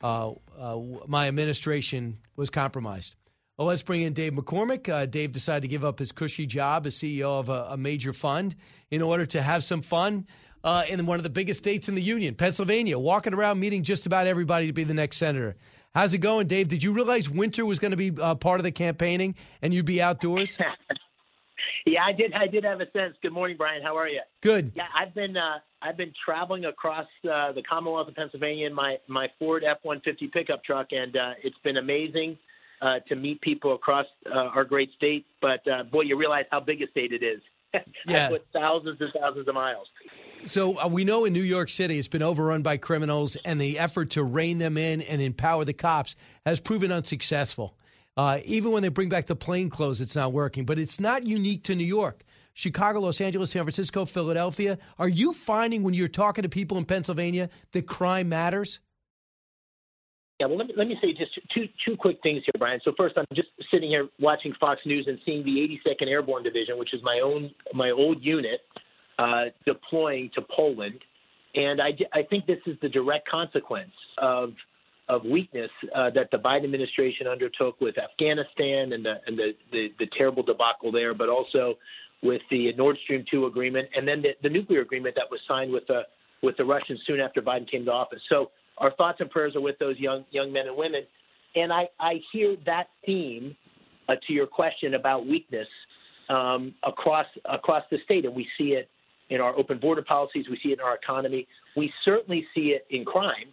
was compromised. Well, let's bring in Dave McCormick. Dave decided to give up his cushy job as CEO of a major fund in order to have some fun in one of the biggest states in the union, Pennsylvania, walking around meeting just about everybody to be the next senator. How's it going, Dave? Did you realize winter was going to be part of the campaigning and you'd be outdoors? Yeah, I did have a sense. Good morning, Brian. How are you? Good. Yeah, I've been traveling across the Commonwealth of Pennsylvania in my Ford F-150 pickup truck, and it's been amazing to meet people across our great state. But boy, you realize how big a state it is. Yeah. I put thousands and thousands of miles. So we know in New York City it's been overrun by criminals, and the effort to rein them in and empower the cops has proven unsuccessful. Even when they bring back the plainclothes, it's not working. But it's not unique to New York. Chicago, Los Angeles, San Francisco, Philadelphia. Are you finding when you're talking to people in Pennsylvania that crime matters? Yeah, well, let me say just two quick things here, Brian. So first, I'm just sitting here watching Fox News and seeing the 82nd Airborne Division, which is my old unit, deploying to Poland, and I think this is the direct consequence of weakness that the Biden administration undertook with Afghanistan and the terrible debacle there, but also with the Nord Stream 2 agreement and then the nuclear agreement that was signed with the Russians soon after Biden came to office. So our thoughts and prayers are with those young men and women. And I hear that theme to your question about weakness across the state, and we see it in our open border policies. We see it in our economy. We certainly see it in crime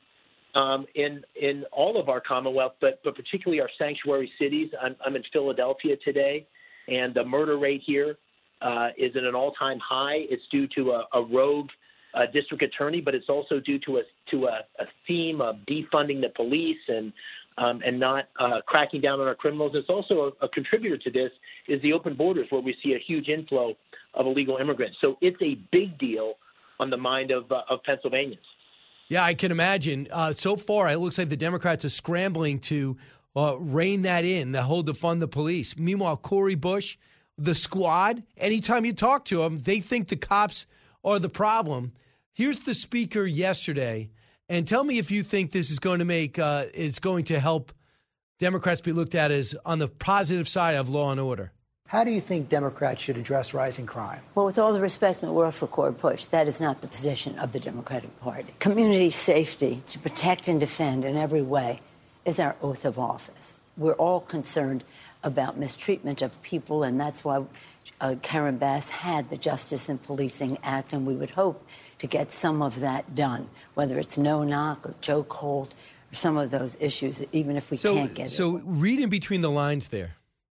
in all of our Commonwealth, but particularly our sanctuary cities. I'm in Philadelphia today, and the murder rate here is at an all-time high. It's due to a rogue district attorney, but it's also due to a theme of defunding the police and not cracking down on our criminals. It's also a contributor to this is the open borders, where we see a huge inflow of illegal immigrants. So it's a big deal on the mind of Pennsylvanians. Yeah, I can imagine. So far, it looks like the Democrats are scrambling to rein that in, the whole defund the police. Meanwhile, Cori Bush, the squad, anytime you talk to them, they think the cops are the problem. Here's the speaker yesterday, and tell me if you think this is going to help Democrats be looked at as on the positive side of law and order. How do you think Democrats should address rising crime? Well, with all the respect in the world for Cori Bush, that is not the position of the Democratic Party. Community safety, to protect and defend in every way, is our oath of office. We're all concerned about mistreatment of people, and that's why Karen Bass had the Justice in Policing Act, and we would hope to get some of that done, whether it's no-knock or choke hold or some of those issues, even if we can't get it. So read in between the lines there.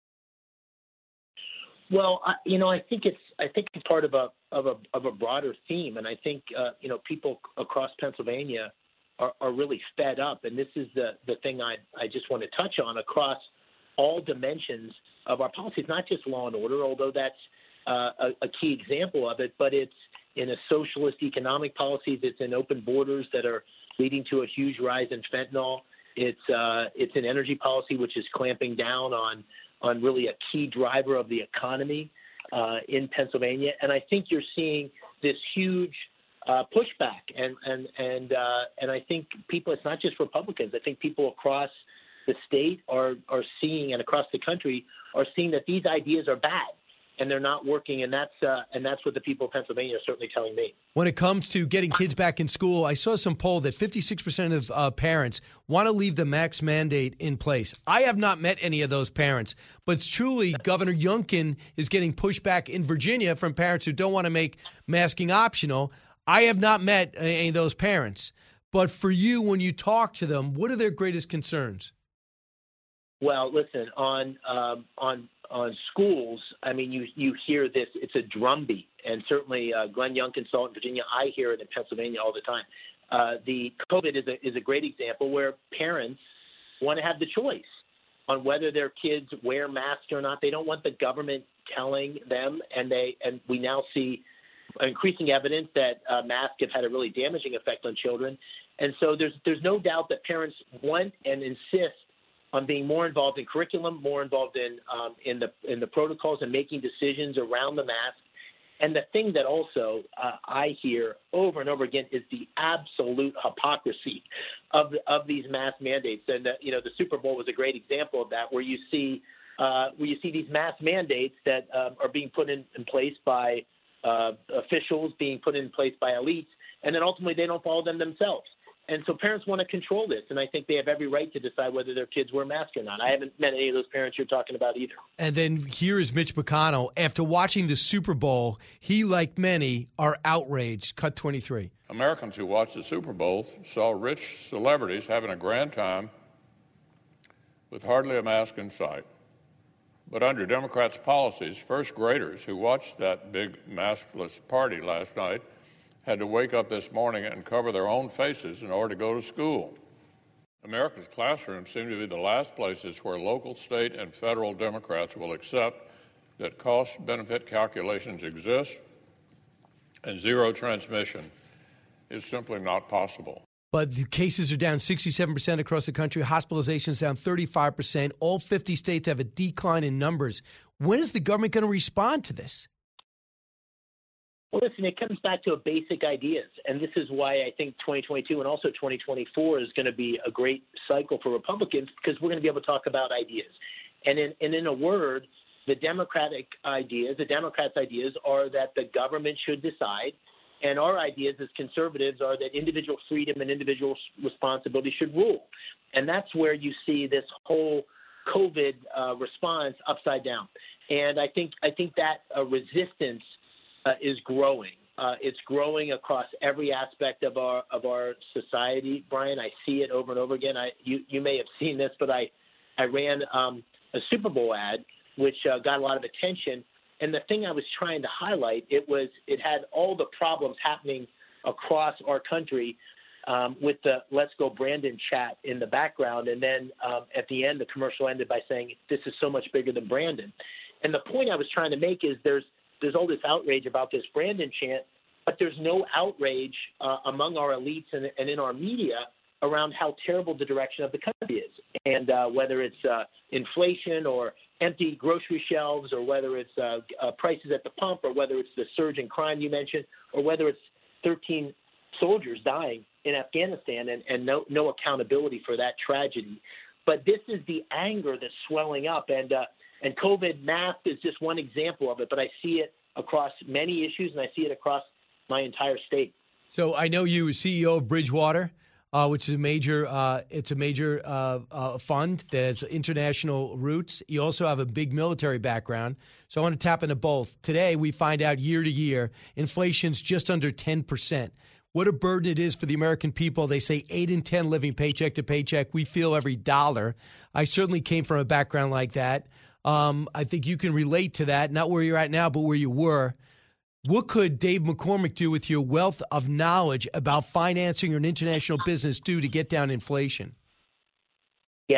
Well, I think it's part of a broader theme, and I think people across Pennsylvania are really fed up, and this is the thing I just want to touch on across all dimensions of our policies, not just law and order, although that's a key example of it, but it's in a socialist economic policies, it's in open borders that are leading to a huge rise in fentanyl. It's an energy policy which is clamping down on really a key driver of the economy in Pennsylvania, and I think you're seeing this huge pushback, and I think people, it's not just Republicans. I think people across the state are seeing, and across the country are seeing that these ideas are bad and they're not working, and that's what the people of Pennsylvania are certainly telling me. When it comes to getting kids back in school, I saw some poll that 56% of parents want to leave the mask mandate in place. I have not met any of those parents, but it's truly Governor Youngkin is getting pushback in Virginia from parents who don't want to make masking optional. I have not met any of those parents. But for you, when you talk to them, what are their greatest concerns? Well, listen, on schools, I mean, you hear this, it's a drumbeat, and certainly Glenn Youngkin saw it in Virginia. I hear it in Pennsylvania all the time. The COVID is a great example where parents want to have the choice on whether their kids wear masks or not. They don't want the government telling them, and we now see increasing evidence that masks have had a really damaging effect on children. And so there's no doubt that parents want and insist on being more involved in curriculum, more involved in the protocols and making decisions around the mask. And the thing that also I hear over and over again is the absolute hypocrisy of these mask mandates. And the Super Bowl was a great example of that, where you see these mask mandates that are being put in place by officials, being put in place by elites, and then ultimately they don't follow them themselves. And so parents want to control this, and I think they have every right to decide whether their kids wear masks or not. I haven't met any of those parents you're talking about either. And then here is Mitch McConnell. After watching the Super Bowl, he, like many, are outraged. Cut 23. Americans who watched the Super Bowl saw rich celebrities having a grand time with hardly a mask in sight. But under Democrats' policies, first graders who watched that big maskless party last night had to wake up this morning and cover their own faces in order to go to school. America's classrooms seem to be the last places where local, state, and federal Democrats will accept that cost-benefit calculations exist and zero transmission is simply not possible. but the cases are down 67% across the country. Hospitalizations down 35%. All 50 states have a decline in numbers. When is the government going to respond to this? Well, listen, it comes back to basic ideas. And this is why I think 2022 and also 2024 is going to be a great cycle for Republicans, because we're going to be able to talk about ideas. And in a word, the Democrats' ideas are that the government should decide. And our ideas as conservatives are that individual freedom and individual responsibility should rule. And that's where you see this whole COVID response upside down. And I think that resistance is growing. It's growing across every aspect of our society, Brian. I see it over and over again. You may have seen this, but I ran a Super Bowl ad which got a lot of attention. And the thing I was trying to highlight, it had all the problems happening across our country with the "Let's Go Brandon" chat in the background. And then at the end, the commercial ended by saying, "This is so much bigger than Brandon." And the point I was trying to make is there's all this outrage about this Brandon chant, but there's no outrage among our elites and in our media around how terrible the direction of the country is. And whether it's inflation or empty grocery shelves, or whether it's prices at the pump, or whether it's the surge in crime you mentioned, or whether it's 13 soldiers dying in Afghanistan and no accountability for that tragedy. But this is the anger that's swelling up, and COVID mask is just one example of it, but I see it across many issues, and I see it across my entire state. So I know you were CEO of Bridgewater, which is a major fund that has international roots. You also have a big military background. So I want to tap into both. Today, we find out year to year, inflation's just under 10%. What a burden it is for the American people. They say 8 in 10 living paycheck to paycheck. We feel every dollar. I certainly came from a background like that. I think you can relate to that, not where you're at now, but where you were. What could Dave McCormick do with your wealth of knowledge about financing or an international business do to get down inflation? Yeah,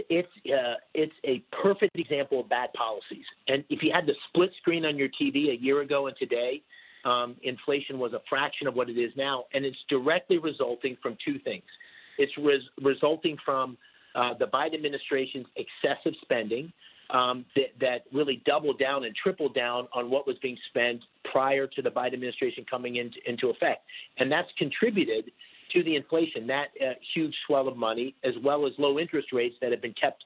it's a perfect example of bad policies. And if you had the split screen on your TV a year ago and today, inflation was a fraction of what it is now, and it's directly resulting from two things. It's resulting from the Biden administration's excessive spending, that really doubled down and tripled down on what was being spent prior to the Biden administration coming into effect. And that's contributed to the inflation, that huge swell of money, as well as low interest rates that have been kept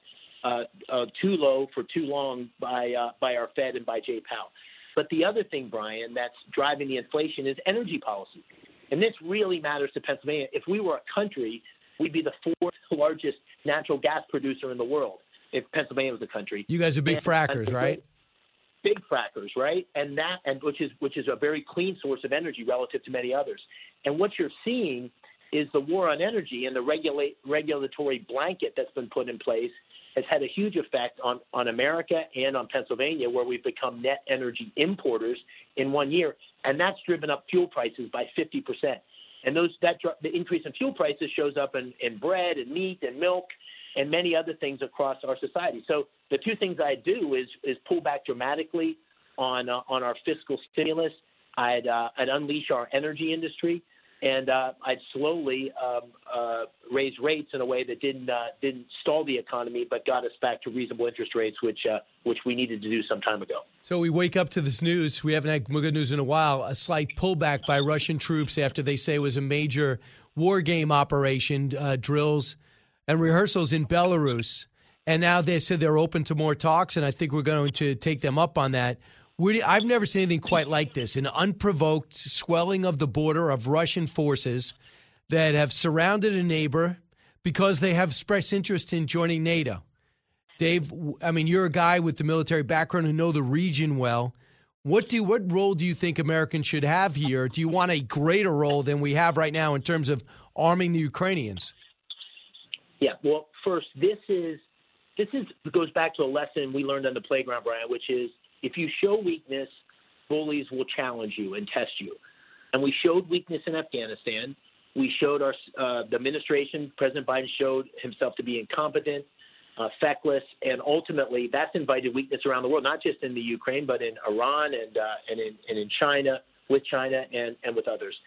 too low for too long by our Fed and by Jay Powell. But the other thing, Brian, that's driving the inflation is energy policy. And this really matters to Pennsylvania. If we were a country, we'd be the fourth largest natural gas producer in the world. If Pennsylvania was a country. You guys are big frackers, right? Big frackers, right? And which is a very clean source of energy relative to many others. And what you're seeing is the war on energy and the regulatory blanket that's been put in place has had a huge effect on America and on Pennsylvania, where we've become net energy importers in 1 year. And that's driven up fuel prices by 50%. And the increase in fuel prices shows up in bread and meat and milk and many other things across our society. So the two things I do is pull back dramatically on our fiscal stimulus. I'd unleash our energy industry, and I'd slowly raise rates in a way that didn't stall the economy, but got us back to reasonable interest rates, which we needed to do some time ago. So we wake up to this news. We haven't had good news in a while. A slight pullback by Russian troops after they say it was a major war game operation, drills and rehearsals in Belarus. And now they said they're open to more talks, and I think we're going to take them up on that. I've never seen anything quite like this, an unprovoked swelling of the border of Russian forces that have surrounded a neighbor because they have expressed interest in joining NATO. Dave, I mean, you're a guy with the military background who know the region well. What role do you think Americans should have here? Do you want a greater role than we have right now in terms of arming the Ukrainians? Yeah, well, first, this goes back to a lesson we learned on the playground, Brian, which is if you show weakness, bullies will challenge you and test you. And we showed weakness in Afghanistan. We showed the administration, President Biden showed himself to be incompetent, feckless, and ultimately that's invited weakness around the world, not just in the Ukraine, but in Iran and in China, with China and with others.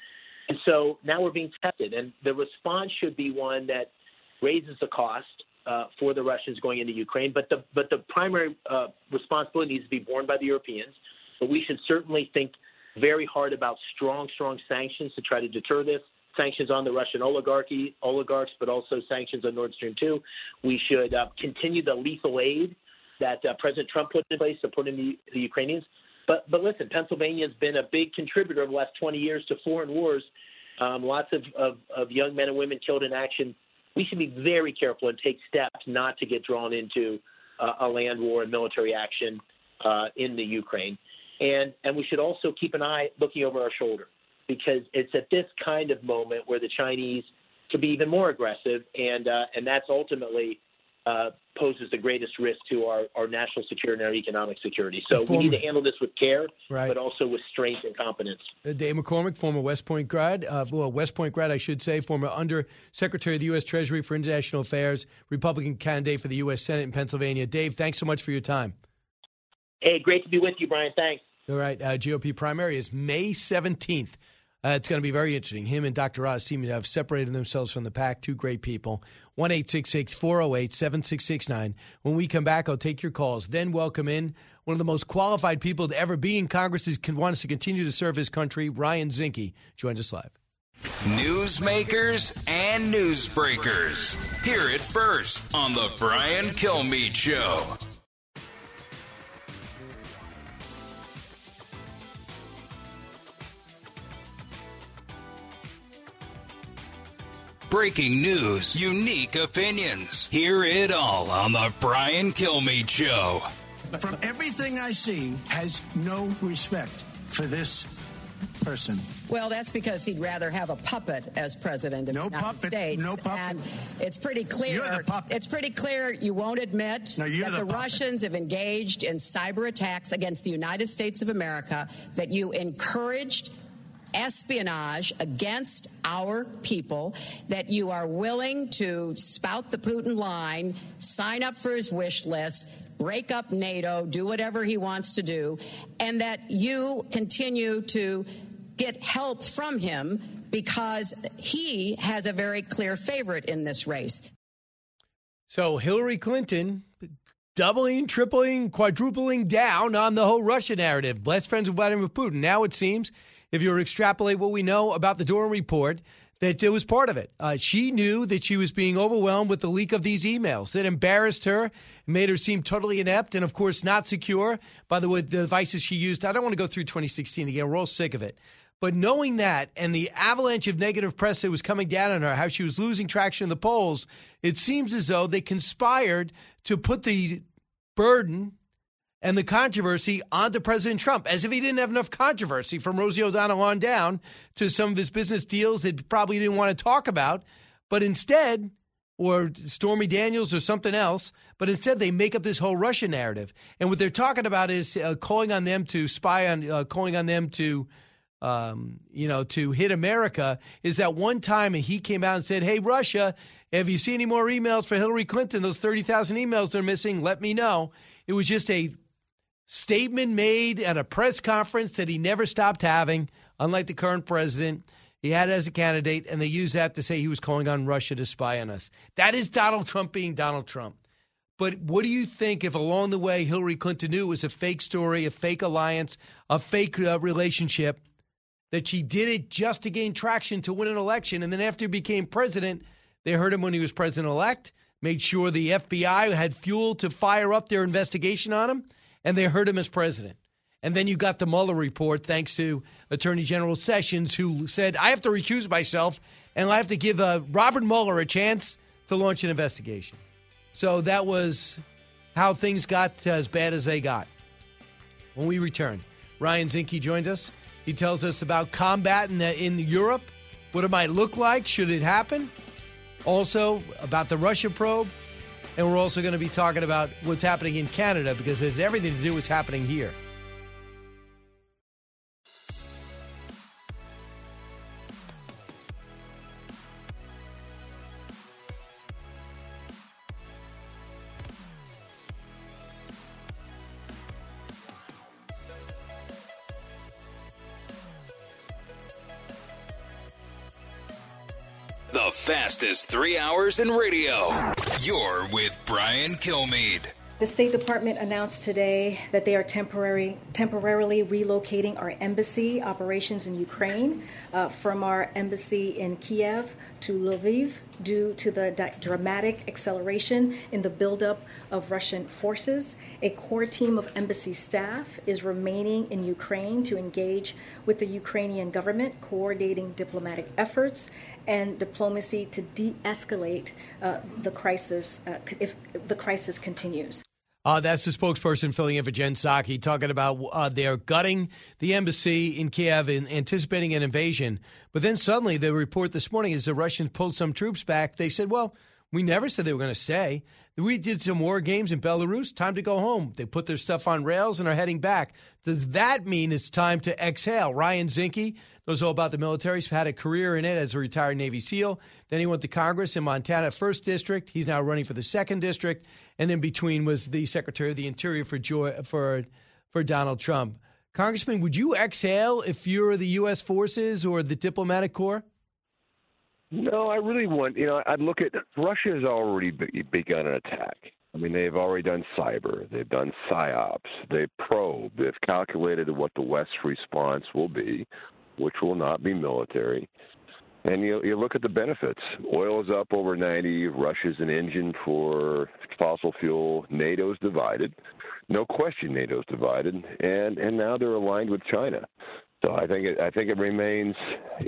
And so now we're being tested, and the response should be one that raises the cost for the Russians going into Ukraine. But the primary responsibility needs to be borne by the Europeans. But we should certainly think very hard about strong sanctions to try to deter this. Sanctions on the Russian oligarchs, but also sanctions on Nord Stream 2. We should continue the lethal aid that President Trump put in place supporting the Ukrainians. But listen, Pennsylvania has been a big contributor over the last 20 years to foreign wars. Lots of young men and women killed in action. We should be very careful and take steps not to get drawn into a land war and military action in the Ukraine. And we should also keep an eye looking over our shoulder, because it's at this kind of moment where the Chinese could be even more aggressive, and that's ultimately poses the greatest risk to our national security and our economic security. So we need to handle this with care, but also with strength and competence. Dave McCormick, former West Point grad, I should say, former Under Secretary of the U.S. Treasury for International Affairs, Republican candidate for the U.S. Senate in Pennsylvania. Dave, thanks so much for your time. Hey, great to be with you, Brian. Thanks. All right. GOP primary is May 17th. It's going to be very interesting. Him and Dr. Oz seem to have separated themselves from the pack. Two great people. 1-866-408-7669. When we come back, I'll take your calls. Then welcome in one of the most qualified people to ever be in Congress who wants to continue to serve his country, Ryan Zinke. Join us live. Newsmakers and newsbreakers. Hear it first on the Brian Kilmeade Show. Breaking news, unique opinions. Hear it all on the Brian Kilmeade Show. From everything I see, has no respect for this person. Well, that's because he'd rather have a puppet as president of the United States. No puppet. And it's pretty clear. You're the puppet. It's pretty clear you won't admit that the Russians have engaged in cyber attacks against the United States of America, that you encouraged espionage against our people, that you are willing to spout the Putin line, sign up for his wish list, break up NATO, do whatever he wants to do, and that you continue to get help from him because he has a very clear favorite in this race. So Hillary Clinton doubling, tripling, quadrupling down on the whole Russia narrative. Best friends with Vladimir Putin. Now it seems, if you extrapolate what we know about the Durham report, that it was part of it. She knew that she was being overwhelmed with the leak of these emails. It embarrassed her, made her seem totally inept, and, of course, not secure by the devices she used. I don't want to go through 2016 again. We're all sick of it. But knowing that and the avalanche of negative press that was coming down on her, how she was losing traction in the polls, it seems as though they conspired to put the burden and the controversy onto President Trump, as if he didn't have enough controversy from Rosie O'Donnell on down to some of his business deals that probably didn't want to talk about. But instead, or Stormy Daniels or something else, but instead they make up this whole Russia narrative. And what they're talking about is calling on them to spy on, calling on them to, to hit America. Is that one time he came out and said, hey, Russia, have you seen any more emails for Hillary Clinton? Those 30,000 emails they're missing, let me know. It was just a statement made at a press conference that he never stopped having, unlike the current president. He had it as a candidate, and they used that to say he was calling on Russia to spy on us. That is Donald Trump being Donald Trump. But what do you think if along the way Hillary Clinton knew it was a fake story, a fake alliance, a fake relationship, that she did it just to gain traction to win an election, and then after he became president, they heard him when he was president-elect, made sure the FBI had fuel to fire up their investigation on him, and they heard him as president. And then you got the Mueller report, thanks to Attorney General Sessions, who said, I have to recuse myself, and I have to give Robert Mueller a chance to launch an investigation. So that was how things got as bad as they got. When we return, Ryan Zinke joins us. He tells us about combat in Europe, what it might look like should it happen. Also, about the Russia probe. And we're also going to be talking about what's happening in Canada, because there's everything to do with what's happening here. The fastest 3 hours in radio. You're with Brian Kilmeade. The State Department announced today that they are temporarily relocating our embassy operations in Ukraine from our embassy in Kiev to Lviv due to the dramatic acceleration in the buildup of Russian forces. A core team of embassy staff is remaining in Ukraine to engage with the Ukrainian government, coordinating diplomatic efforts and diplomacy to de-escalate the crisis if the crisis continues. That's the spokesperson filling in for Jen Psaki, talking about they're gutting the embassy in Kiev and anticipating an invasion. But then suddenly the report this morning is the Russians pulled some troops back. They said, well, we never said they were going to stay. We did some war games in Belarus. Time to go home. They put their stuff on rails and are heading back. Does that mean it's time to exhale? Ryan Zinke knows all about the military. He's had a career in it as a retired Navy SEAL. Then he went to Congress in Montana, 1st District. He's now running for the 2nd District. And in between was the Secretary of the Interior for Donald Trump. Congressman, would you exhale if you're the U.S. forces or the diplomatic corps? No, I really want, I'd look at Russia has already begun an attack. I mean, they've already done cyber. They've done psyops. They've probed. They've calculated what the West's response will be, which will not be military. And you look at the benefits. Oil is up over 90. Russia's an engine for fossil fuel. NATO's divided. No question NATO's divided. And now they're aligned with China. So I think it remains,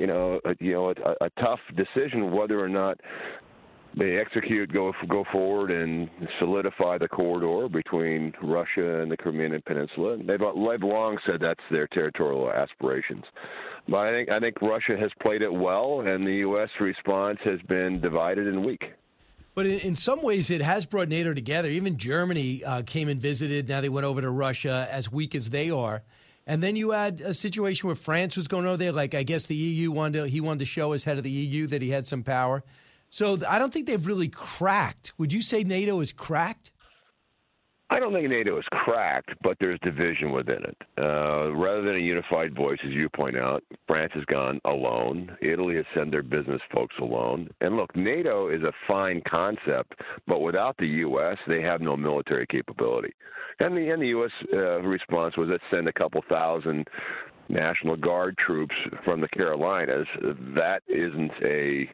a tough decision whether or not they execute, go forward, and solidify the corridor between Russia and the Crimean Peninsula. They've long said that's their territorial aspirations. But I think Russia has played it well, and the U.S. response has been divided and weak. But in some ways, it has brought NATO together. Even Germany came and visited. Now they went over to Russia, as weak as they are. And then you had a situation where France was going over there. Like, I guess the EU wanted to show as head of the EU that he had some power. So I don't think they've really cracked. Would you say NATO is cracked? I don't think NATO is cracked, but there's division within it. Rather than a unified voice, as you point out, France has gone alone. Italy has sent their business folks alone. And look, NATO is a fine concept, but without the U.S., they have no military capability. And the U.S. Response was let's send a couple thousand National Guard troops from the Carolinas. That isn't a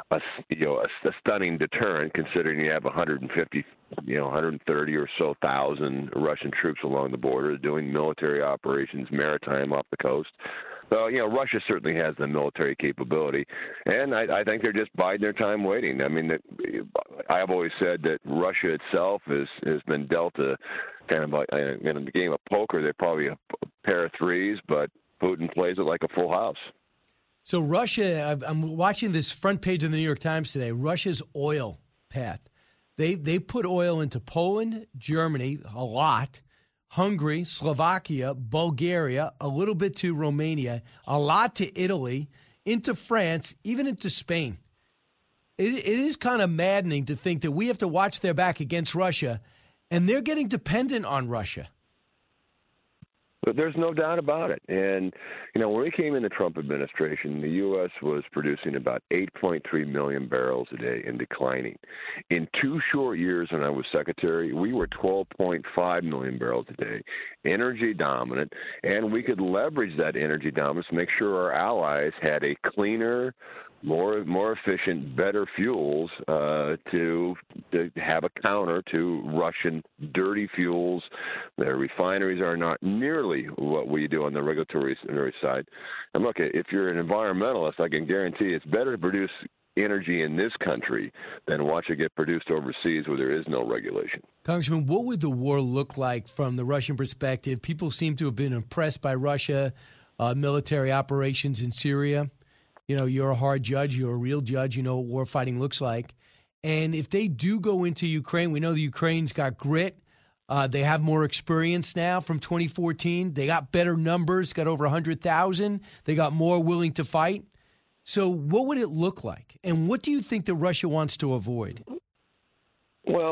stunning deterrent, considering you have 130 or so thousand Russian troops along the border doing military operations, maritime off the coast. So, Russia certainly has the military capability, and I think they're just biding their time waiting. I mean, I've always said that Russia itself has been dealt a kind of in a game of poker. They're probably a pair of threes, but Putin plays it like a full house. So Russia, I'm watching this front page of the New York Times today, Russia's oil path. They put oil into Poland, Germany, a lot, Hungary, Slovakia, Bulgaria, a little bit to Romania, a lot to Italy, into France, even into Spain. It is kind of maddening to think that we have to watch their back against Russia, and they're getting dependent on Russia. But there's no doubt about it. And, when we came in the Trump administration, the U.S. was producing about 8.3 million barrels a day and declining. In 2 short years when I was secretary, we were 12.5 million barrels a day, energy dominant, and we could leverage that energy dominance to make sure our allies had a cleaner, more efficient, better fuels to have a counter to Russian dirty fuels. Their refineries are not nearly what we do on the regulatory side. And look, if you're an environmentalist, I can guarantee it's better to produce energy in this country than watch it get produced overseas where there is no regulation. Congressman, what would the war look like from the Russian perspective? People seem to have been impressed by Russia military operations in Syria. You're a hard judge. You're a real judge. You know what war fighting looks like. And if they do go into Ukraine, we know the Ukraine's got grit. They have more experience now from 2014. They got better numbers, got over 100,000. They got more willing to fight. So what would it look like? And what do you think that Russia wants to avoid? Well,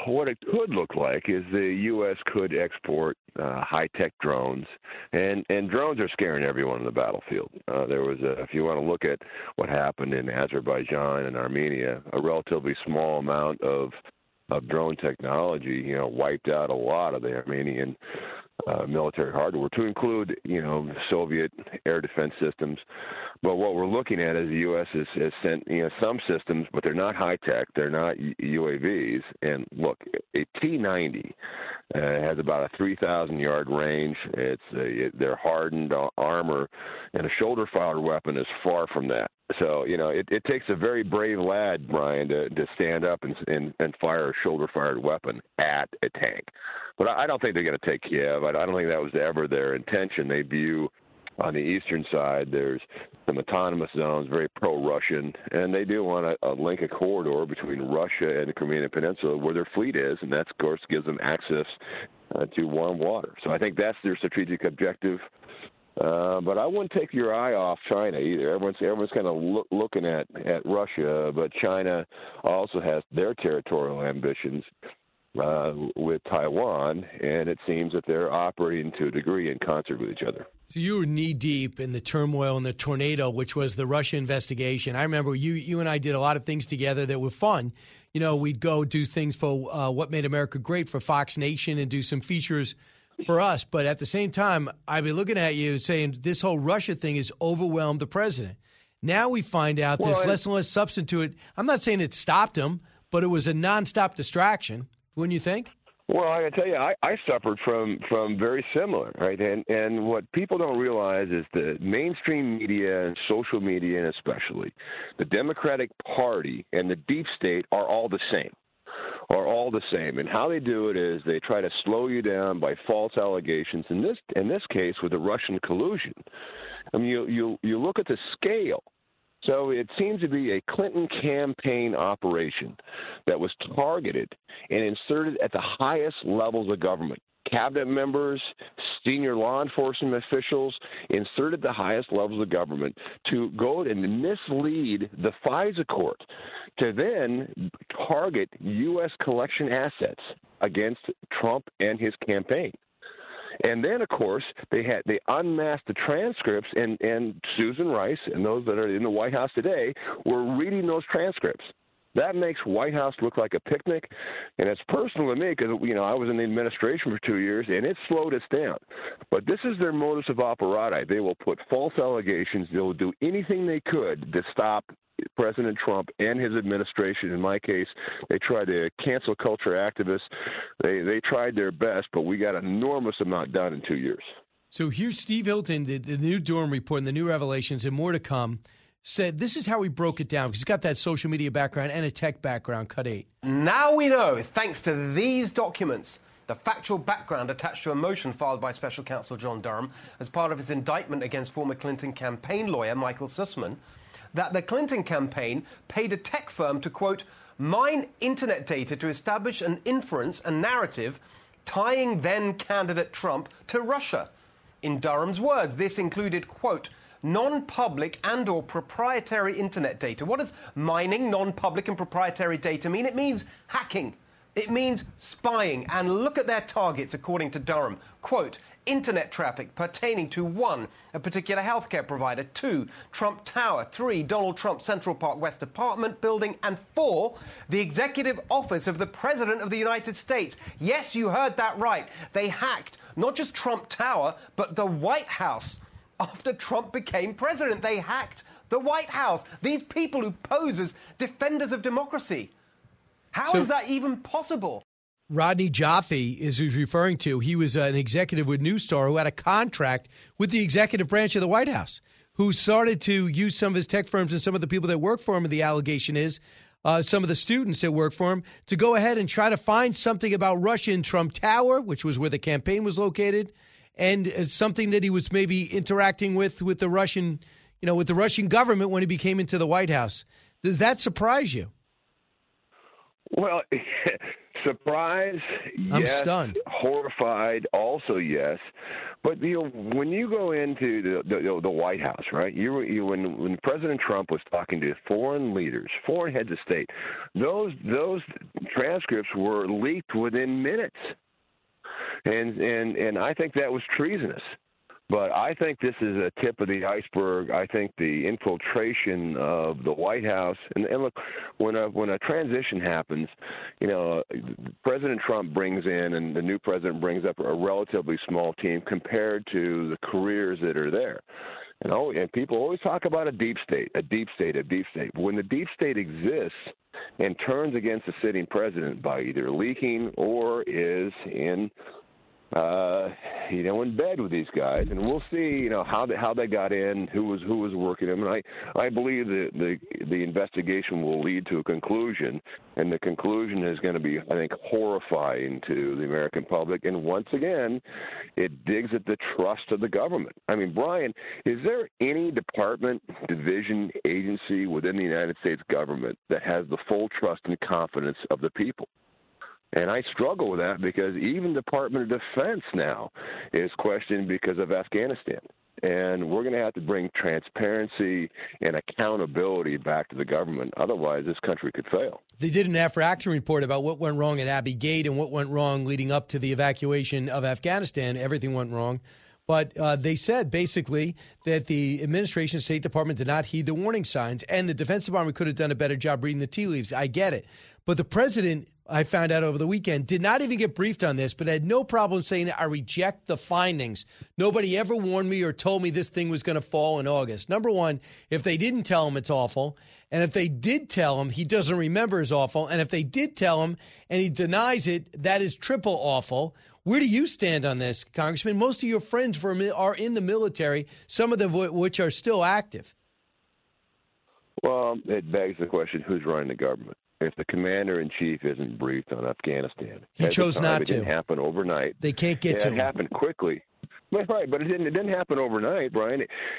what it could look like is the U.S. could export high-tech drones, and drones are scaring everyone on the battlefield. If you want to look at what happened in Azerbaijan and Armenia, a relatively small amount of drone technology, wiped out a lot of the Armenian military hardware, to include, Soviet air defense systems. But what we're looking at is the U.S. has sent, some systems, but they're not high tech. They're not UAVs. And look, a T-90 has about a 3,000-yard range. They're hardened armor, and a shoulder-fired weapon is far from that. So, it takes a very brave lad, Brian, to stand up and fire a shoulder-fired weapon at a tank. But I don't think they're going to take Kiev. I don't think that was ever their intention. They view on the eastern side there's some autonomous zones, very pro-Russian, and they do want to link a corridor between Russia and the Crimean Peninsula where their fleet is, and that, of course, gives them access to warm water. So I think that's their strategic objective. But I wouldn't take your eye off China either. Everyone's kind of looking at Russia, but China also has their territorial ambitions with Taiwan, and it seems that they're operating to a degree in concert with each other. So you were knee-deep in the turmoil and the tornado, which was the Russia investigation. I remember you and I did a lot of things together that were fun. We'd go do things for What Made America Great for Fox Nation and do some features for us. But at the same time, I'd be looking at you saying this whole Russia thing has overwhelmed the president. Now we find out there's less and less substance to it. I'm not saying it stopped him, but it was a nonstop distraction. Wouldn't you think? Well, I can tell you, I suffered from very similar, right? And what people don't realize is the mainstream media and social media, and especially the Democratic Party and the deep state are all the same. And how they do it is they try to slow you down by false allegations. In this case, with the Russian collusion, I mean, you look at the scale. So it seems to be a Clinton campaign operation that was targeted and inserted at the highest levels of government. Cabinet members, senior law enforcement officials, inserted the highest levels of government to go and mislead the FISA court to then target U.S. collection assets against Trump and his campaign. And then, of course, they unmasked the transcripts, and Susan Rice and those that are in the White House today were reading those transcripts. That makes White House look like a picnic, and it's personal to me because, I was in the administration for 2 years, and it slowed us down. But this is their modus operandi. They will put false allegations. They will do anything they could to stop President Trump and his administration. In my case, they tried to cancel culture activists. They tried their best, but we got an enormous amount done in 2 years. So here's Steve Hilton, the new Durham report and the new revelations and more to come, said this is how he broke it down because he's got that social media background and a tech background. Cut 8. Now we know, thanks to these documents, the factual background attached to a motion filed by Special Counsel John Durham as part of his indictment against former Clinton campaign lawyer Michael Sussman, that the Clinton campaign paid a tech firm to, quote, mine internet data to establish an inference, a narrative, tying then-candidate Trump to Russia. In Durham's words, this included, quote, non-public and or proprietary internet data. What does mining non-public and proprietary data mean? It means hacking. It means spying. And look at their targets, according to Durham. Quote, internet traffic pertaining to 1, a particular healthcare provider, 2, Trump Tower, 3, Donald Trump Central Park West apartment building, and 4, the executive office of the President of the United States. Yes, you heard that right. They hacked not just Trump Tower, but the White House. After Trump became president, they hacked the White House. These people who pose as defenders of democracy. How is that even possible? Rodney Jaffe is who he's referring to. He was an executive with News Star who had a contract with the executive branch of the White House, who started to use some of his tech firms and some of the people that work for him, and the allegation is some of the students that work for him, to go ahead and try to find something about Russia in Trump Tower, which was where the campaign was located, and something that he was maybe interacting with the Russian, with the Russian government when he became into the White House. Does that surprise you? Well, surprise, I'm yes. stunned. Horrified, also yes. But when you go into the White House, right? When President Trump was talking to foreign leaders, foreign heads of state, those transcripts were leaked within minutes, and I think that was treasonous. But I think this is a tip of the iceberg. I think the infiltration of the White House, and look, when a transition happens, President Trump brings in, and the new president brings up a relatively small team compared to the careers that are there. And people always talk about a deep state. When the deep state exists and turns against the sitting president by either leaking or is in bed with these guys, and we'll see, how they got in, who was working them, and I believe that the investigation will lead to a conclusion, and the conclusion is going to be, I think, horrifying to the American public, and once again, it digs at the trust of the government. I mean, Brian, is there any department, division, agency within the United States government that has the full trust and confidence of the people? And I struggle with that because even Department of Defense now is questioned because of Afghanistan. And we're going to have to bring transparency and accountability back to the government. Otherwise, this country could fail. They did an after-action report about what went wrong at Abbey Gate and what went wrong leading up to the evacuation of Afghanistan. Everything went wrong. But they said basically that the administration, State Department, did not heed the warning signs, and the Defense Department could have done a better job reading the tea leaves. I get it. But the president, I found out over the weekend, did not even get briefed on this, but had no problem saying, I reject the findings. Nobody ever warned me or told me this thing was going to fall in August. Number one, if they didn't tell him, it's awful. And if they did tell him, he doesn't remember is awful. And if they did tell him and he denies it, that is triple awful. Where do you stand on this, Congressman? Most of your friends are in the military, some of them which are still active. Well, it begs the question, who's running the government? If the commander-in-chief isn't briefed on Afghanistan. He chose not to. It didn't happen overnight. They can't get to him. It happened quickly. Right, but it didn't happen overnight, Brian.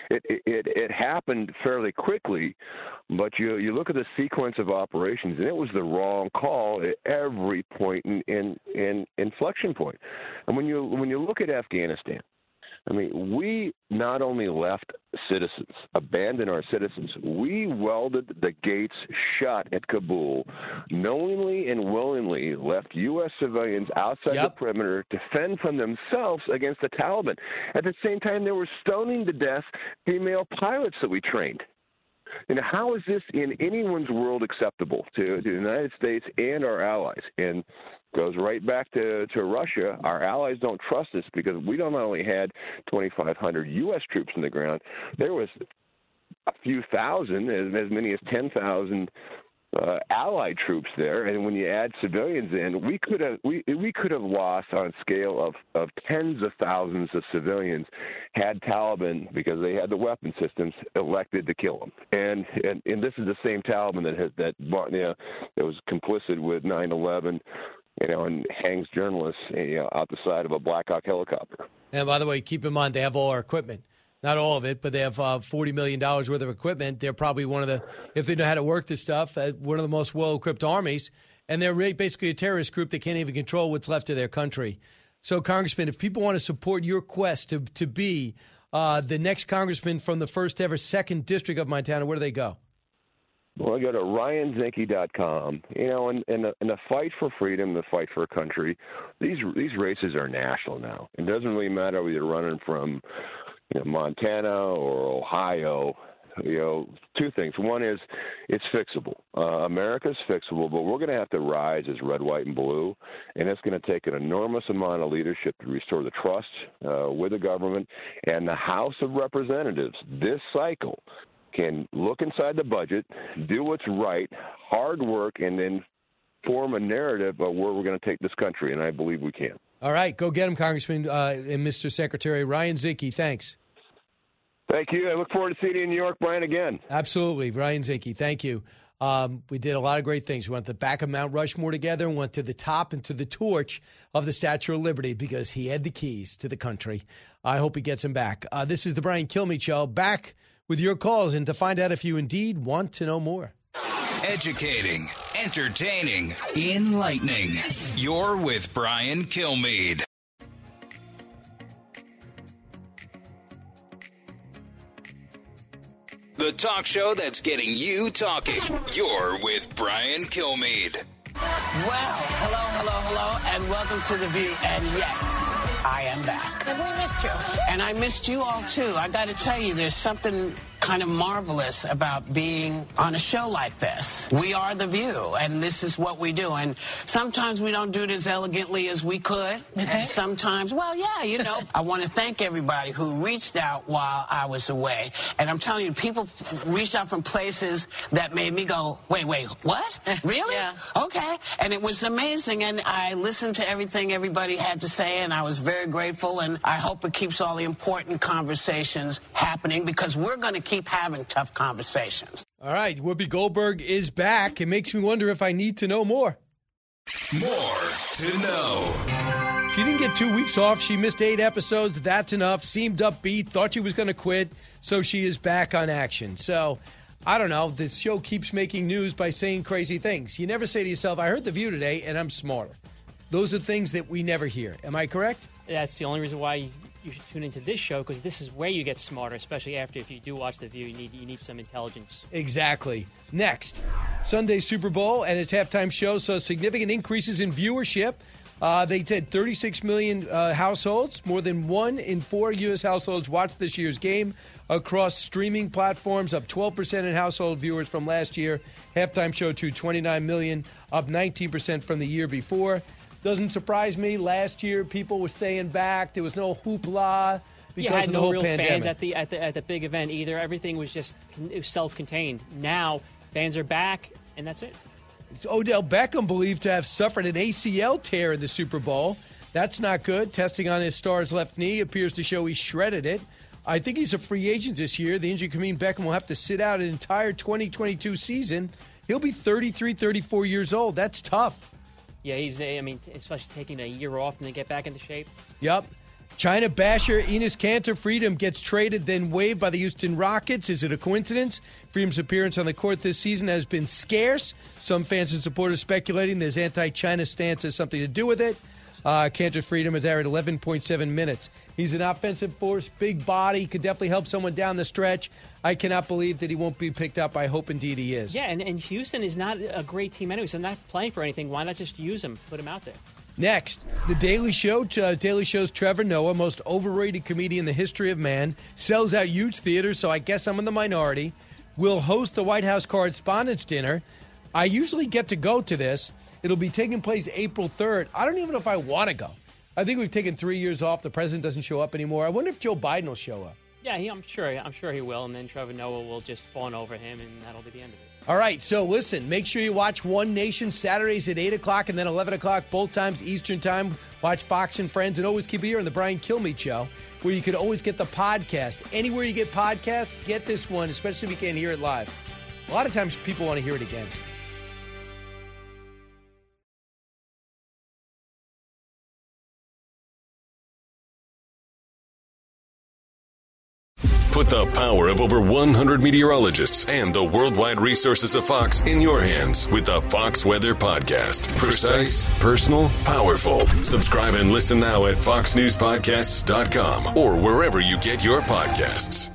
It happened fairly quickly, but you look at the sequence of operations, and it was the wrong call at every point in inflection point. And when you look at Afghanistan, I mean, we not only left citizens, abandoned our citizens, we welded the gates shut at Kabul, knowingly and willingly left U.S. civilians outside the perimeter to fend from themselves against the Taliban. At the same time, they were stoning to death female pilots that we trained. And how is this in anyone's world acceptable to the United States and our allies? And goes right back to Russia. Our allies don't trust us because we not only had 2,500 U.S. troops on the ground, there was a few thousand, as many as 10,000 allied troops there. And when you add civilians in, we could have lost on a scale of tens of thousands of civilians had Taliban, because they had the weapon systems, elected to kill them. And this is the same Taliban that was complicit with 9/11. And hangs journalists out the side of a Black Hawk helicopter. And by the way, keep in mind, they have all our equipment. Not all of it, but they have $40 million worth of equipment. They're probably one of the, if they know how to work this stuff, one of the most well-equipped armies. And they're basically a terrorist group that can't even control what's left of their country. So, Congressman, if people want to support your quest to be the next congressman from the first ever 2nd District of Montana, where do they go? Well, go to RyanZinke.com. And the fight for freedom, the fight for a country, these races are national now. It doesn't really matter whether you're running from Montana or Ohio. Two things. One is it's fixable. America's fixable, but we're going to have to rise as red, white, and blue, and it's going to take an enormous amount of leadership to restore the trust with the government. And the House of Representatives this cycle can look inside the budget, do what's right, hard work, and then form a narrative of where we're going to take this country, and I believe we can. All right, go get him, Congressman and Mr. Secretary. Ryan Zinke, thanks. Thank you. I look forward to seeing you in New York, Brian, again. Absolutely. Ryan Zinke, thank you. We did a lot of great things. We went to the back of Mount Rushmore together and went to the top and to the torch of the Statue of Liberty because he had the keys to the country. I hope he gets him back. This is the Brian Kilmeade Show. Back with your calls and to find out if you indeed want to know more. Educating, entertaining, enlightening. You're with Brian Kilmeade. The talk show that's getting you talking. You're with Brian Kilmeade. Well, hello, and welcome to The View. And yes, I am back. And we missed you. And I missed you all, too. I got to tell you, there's something kind of marvelous about being on a show like this. We are The View, and this is what we do. And sometimes we don't do it as elegantly as we could. And sometimes, well, yeah, you know. I want to thank everybody who reached out while I was away. And I'm telling you, people reached out from places that made me go, wait, what? Really? Yeah. Okay. And it was amazing. And I listened to everything everybody had to say, and I was very grateful. And I hope it keeps all the important conversations happening, because we're going to keep having tough conversations. All right, Whoopi Goldberg is back. It makes me wonder if I need to know more. More to know. She didn't get 2 weeks off. She missed 8 episodes. That's enough. Seemed upbeat. Thought she was going to quit. So she is back on action. So, I don't know. The show keeps making news by saying crazy things. You never say to yourself, I heard The View today and I'm smarter. Those are things that we never hear. Am I correct? That's the only reason why you should tune into this show, because this is where you get smarter, especially after, if you do watch The View, you need some intelligence. Exactly. Next, Sunday's Super Bowl and its halftime show saw significant increases in viewership. They said 36 million households, more than 1 in 4 U.S. households watched this year's game across streaming platforms, up 12% in household viewers from last year. Halftime show to 29 million, up 19% from the year before. Doesn't surprise me. Last year, people were staying back. There was no hoopla because of the whole pandemic. You had no real fans at the big event either. Everything was just self-contained. Now, fans are back, and that's it. Odell Beckham believed to have suffered an ACL tear in the Super Bowl. That's not good. Testing on his star's left knee appears to show he shredded it. I think he's a free agent this year. The injury could mean Beckham will have to sit out an entire 2022 season. He'll be 33, 34 years old. That's tough. Yeah, especially taking a year off and then get back into shape. Yep. China basher Enes Kanter Freedom gets traded, then waived by the Houston Rockets. Is it a coincidence? Freedom's appearance on the court this season has been scarce. Some fans and supporters speculating his anti-China stance has something to do with it. Kanter Freedom has averaged 11.7 minutes. He's an offensive force, big body, could definitely help someone down the stretch. I cannot believe that he won't be picked up. I hope indeed he is. Yeah, and Houston is not a great team anyway, so not playing for anything. Why not just use him, put him out there? Next, The Daily Show. Daily Show's Trevor Noah, most overrated comedian in the history of man, sells out huge theaters, so I guess I'm in the minority, will host the White House Correspondents' Dinner. I usually get to go to this. It'll be taking place April 3rd. I don't even know if I want to go. I think we've taken 3 years off. The president doesn't show up anymore. I wonder if Joe Biden will show up. Yeah, I'm sure he will, and then Trevor Noah will just fawn over him, and that'll be the end of it. All right, so listen, make sure you watch One Nation Saturdays at 8 o'clock and then 11 o'clock, both times Eastern Time. Watch Fox and Friends, and always keep it here on the Brian Kilmeade Show, where you can always get the podcast. Anywhere you get podcasts, get this one, especially if you can't hear it live. A lot of times people want to hear it again. Put the power of over 100 meteorologists and the worldwide resources of Fox in your hands with the Fox Weather Podcast. Precise, personal, powerful. Subscribe and listen now at foxnewspodcasts.com or wherever you get your podcasts.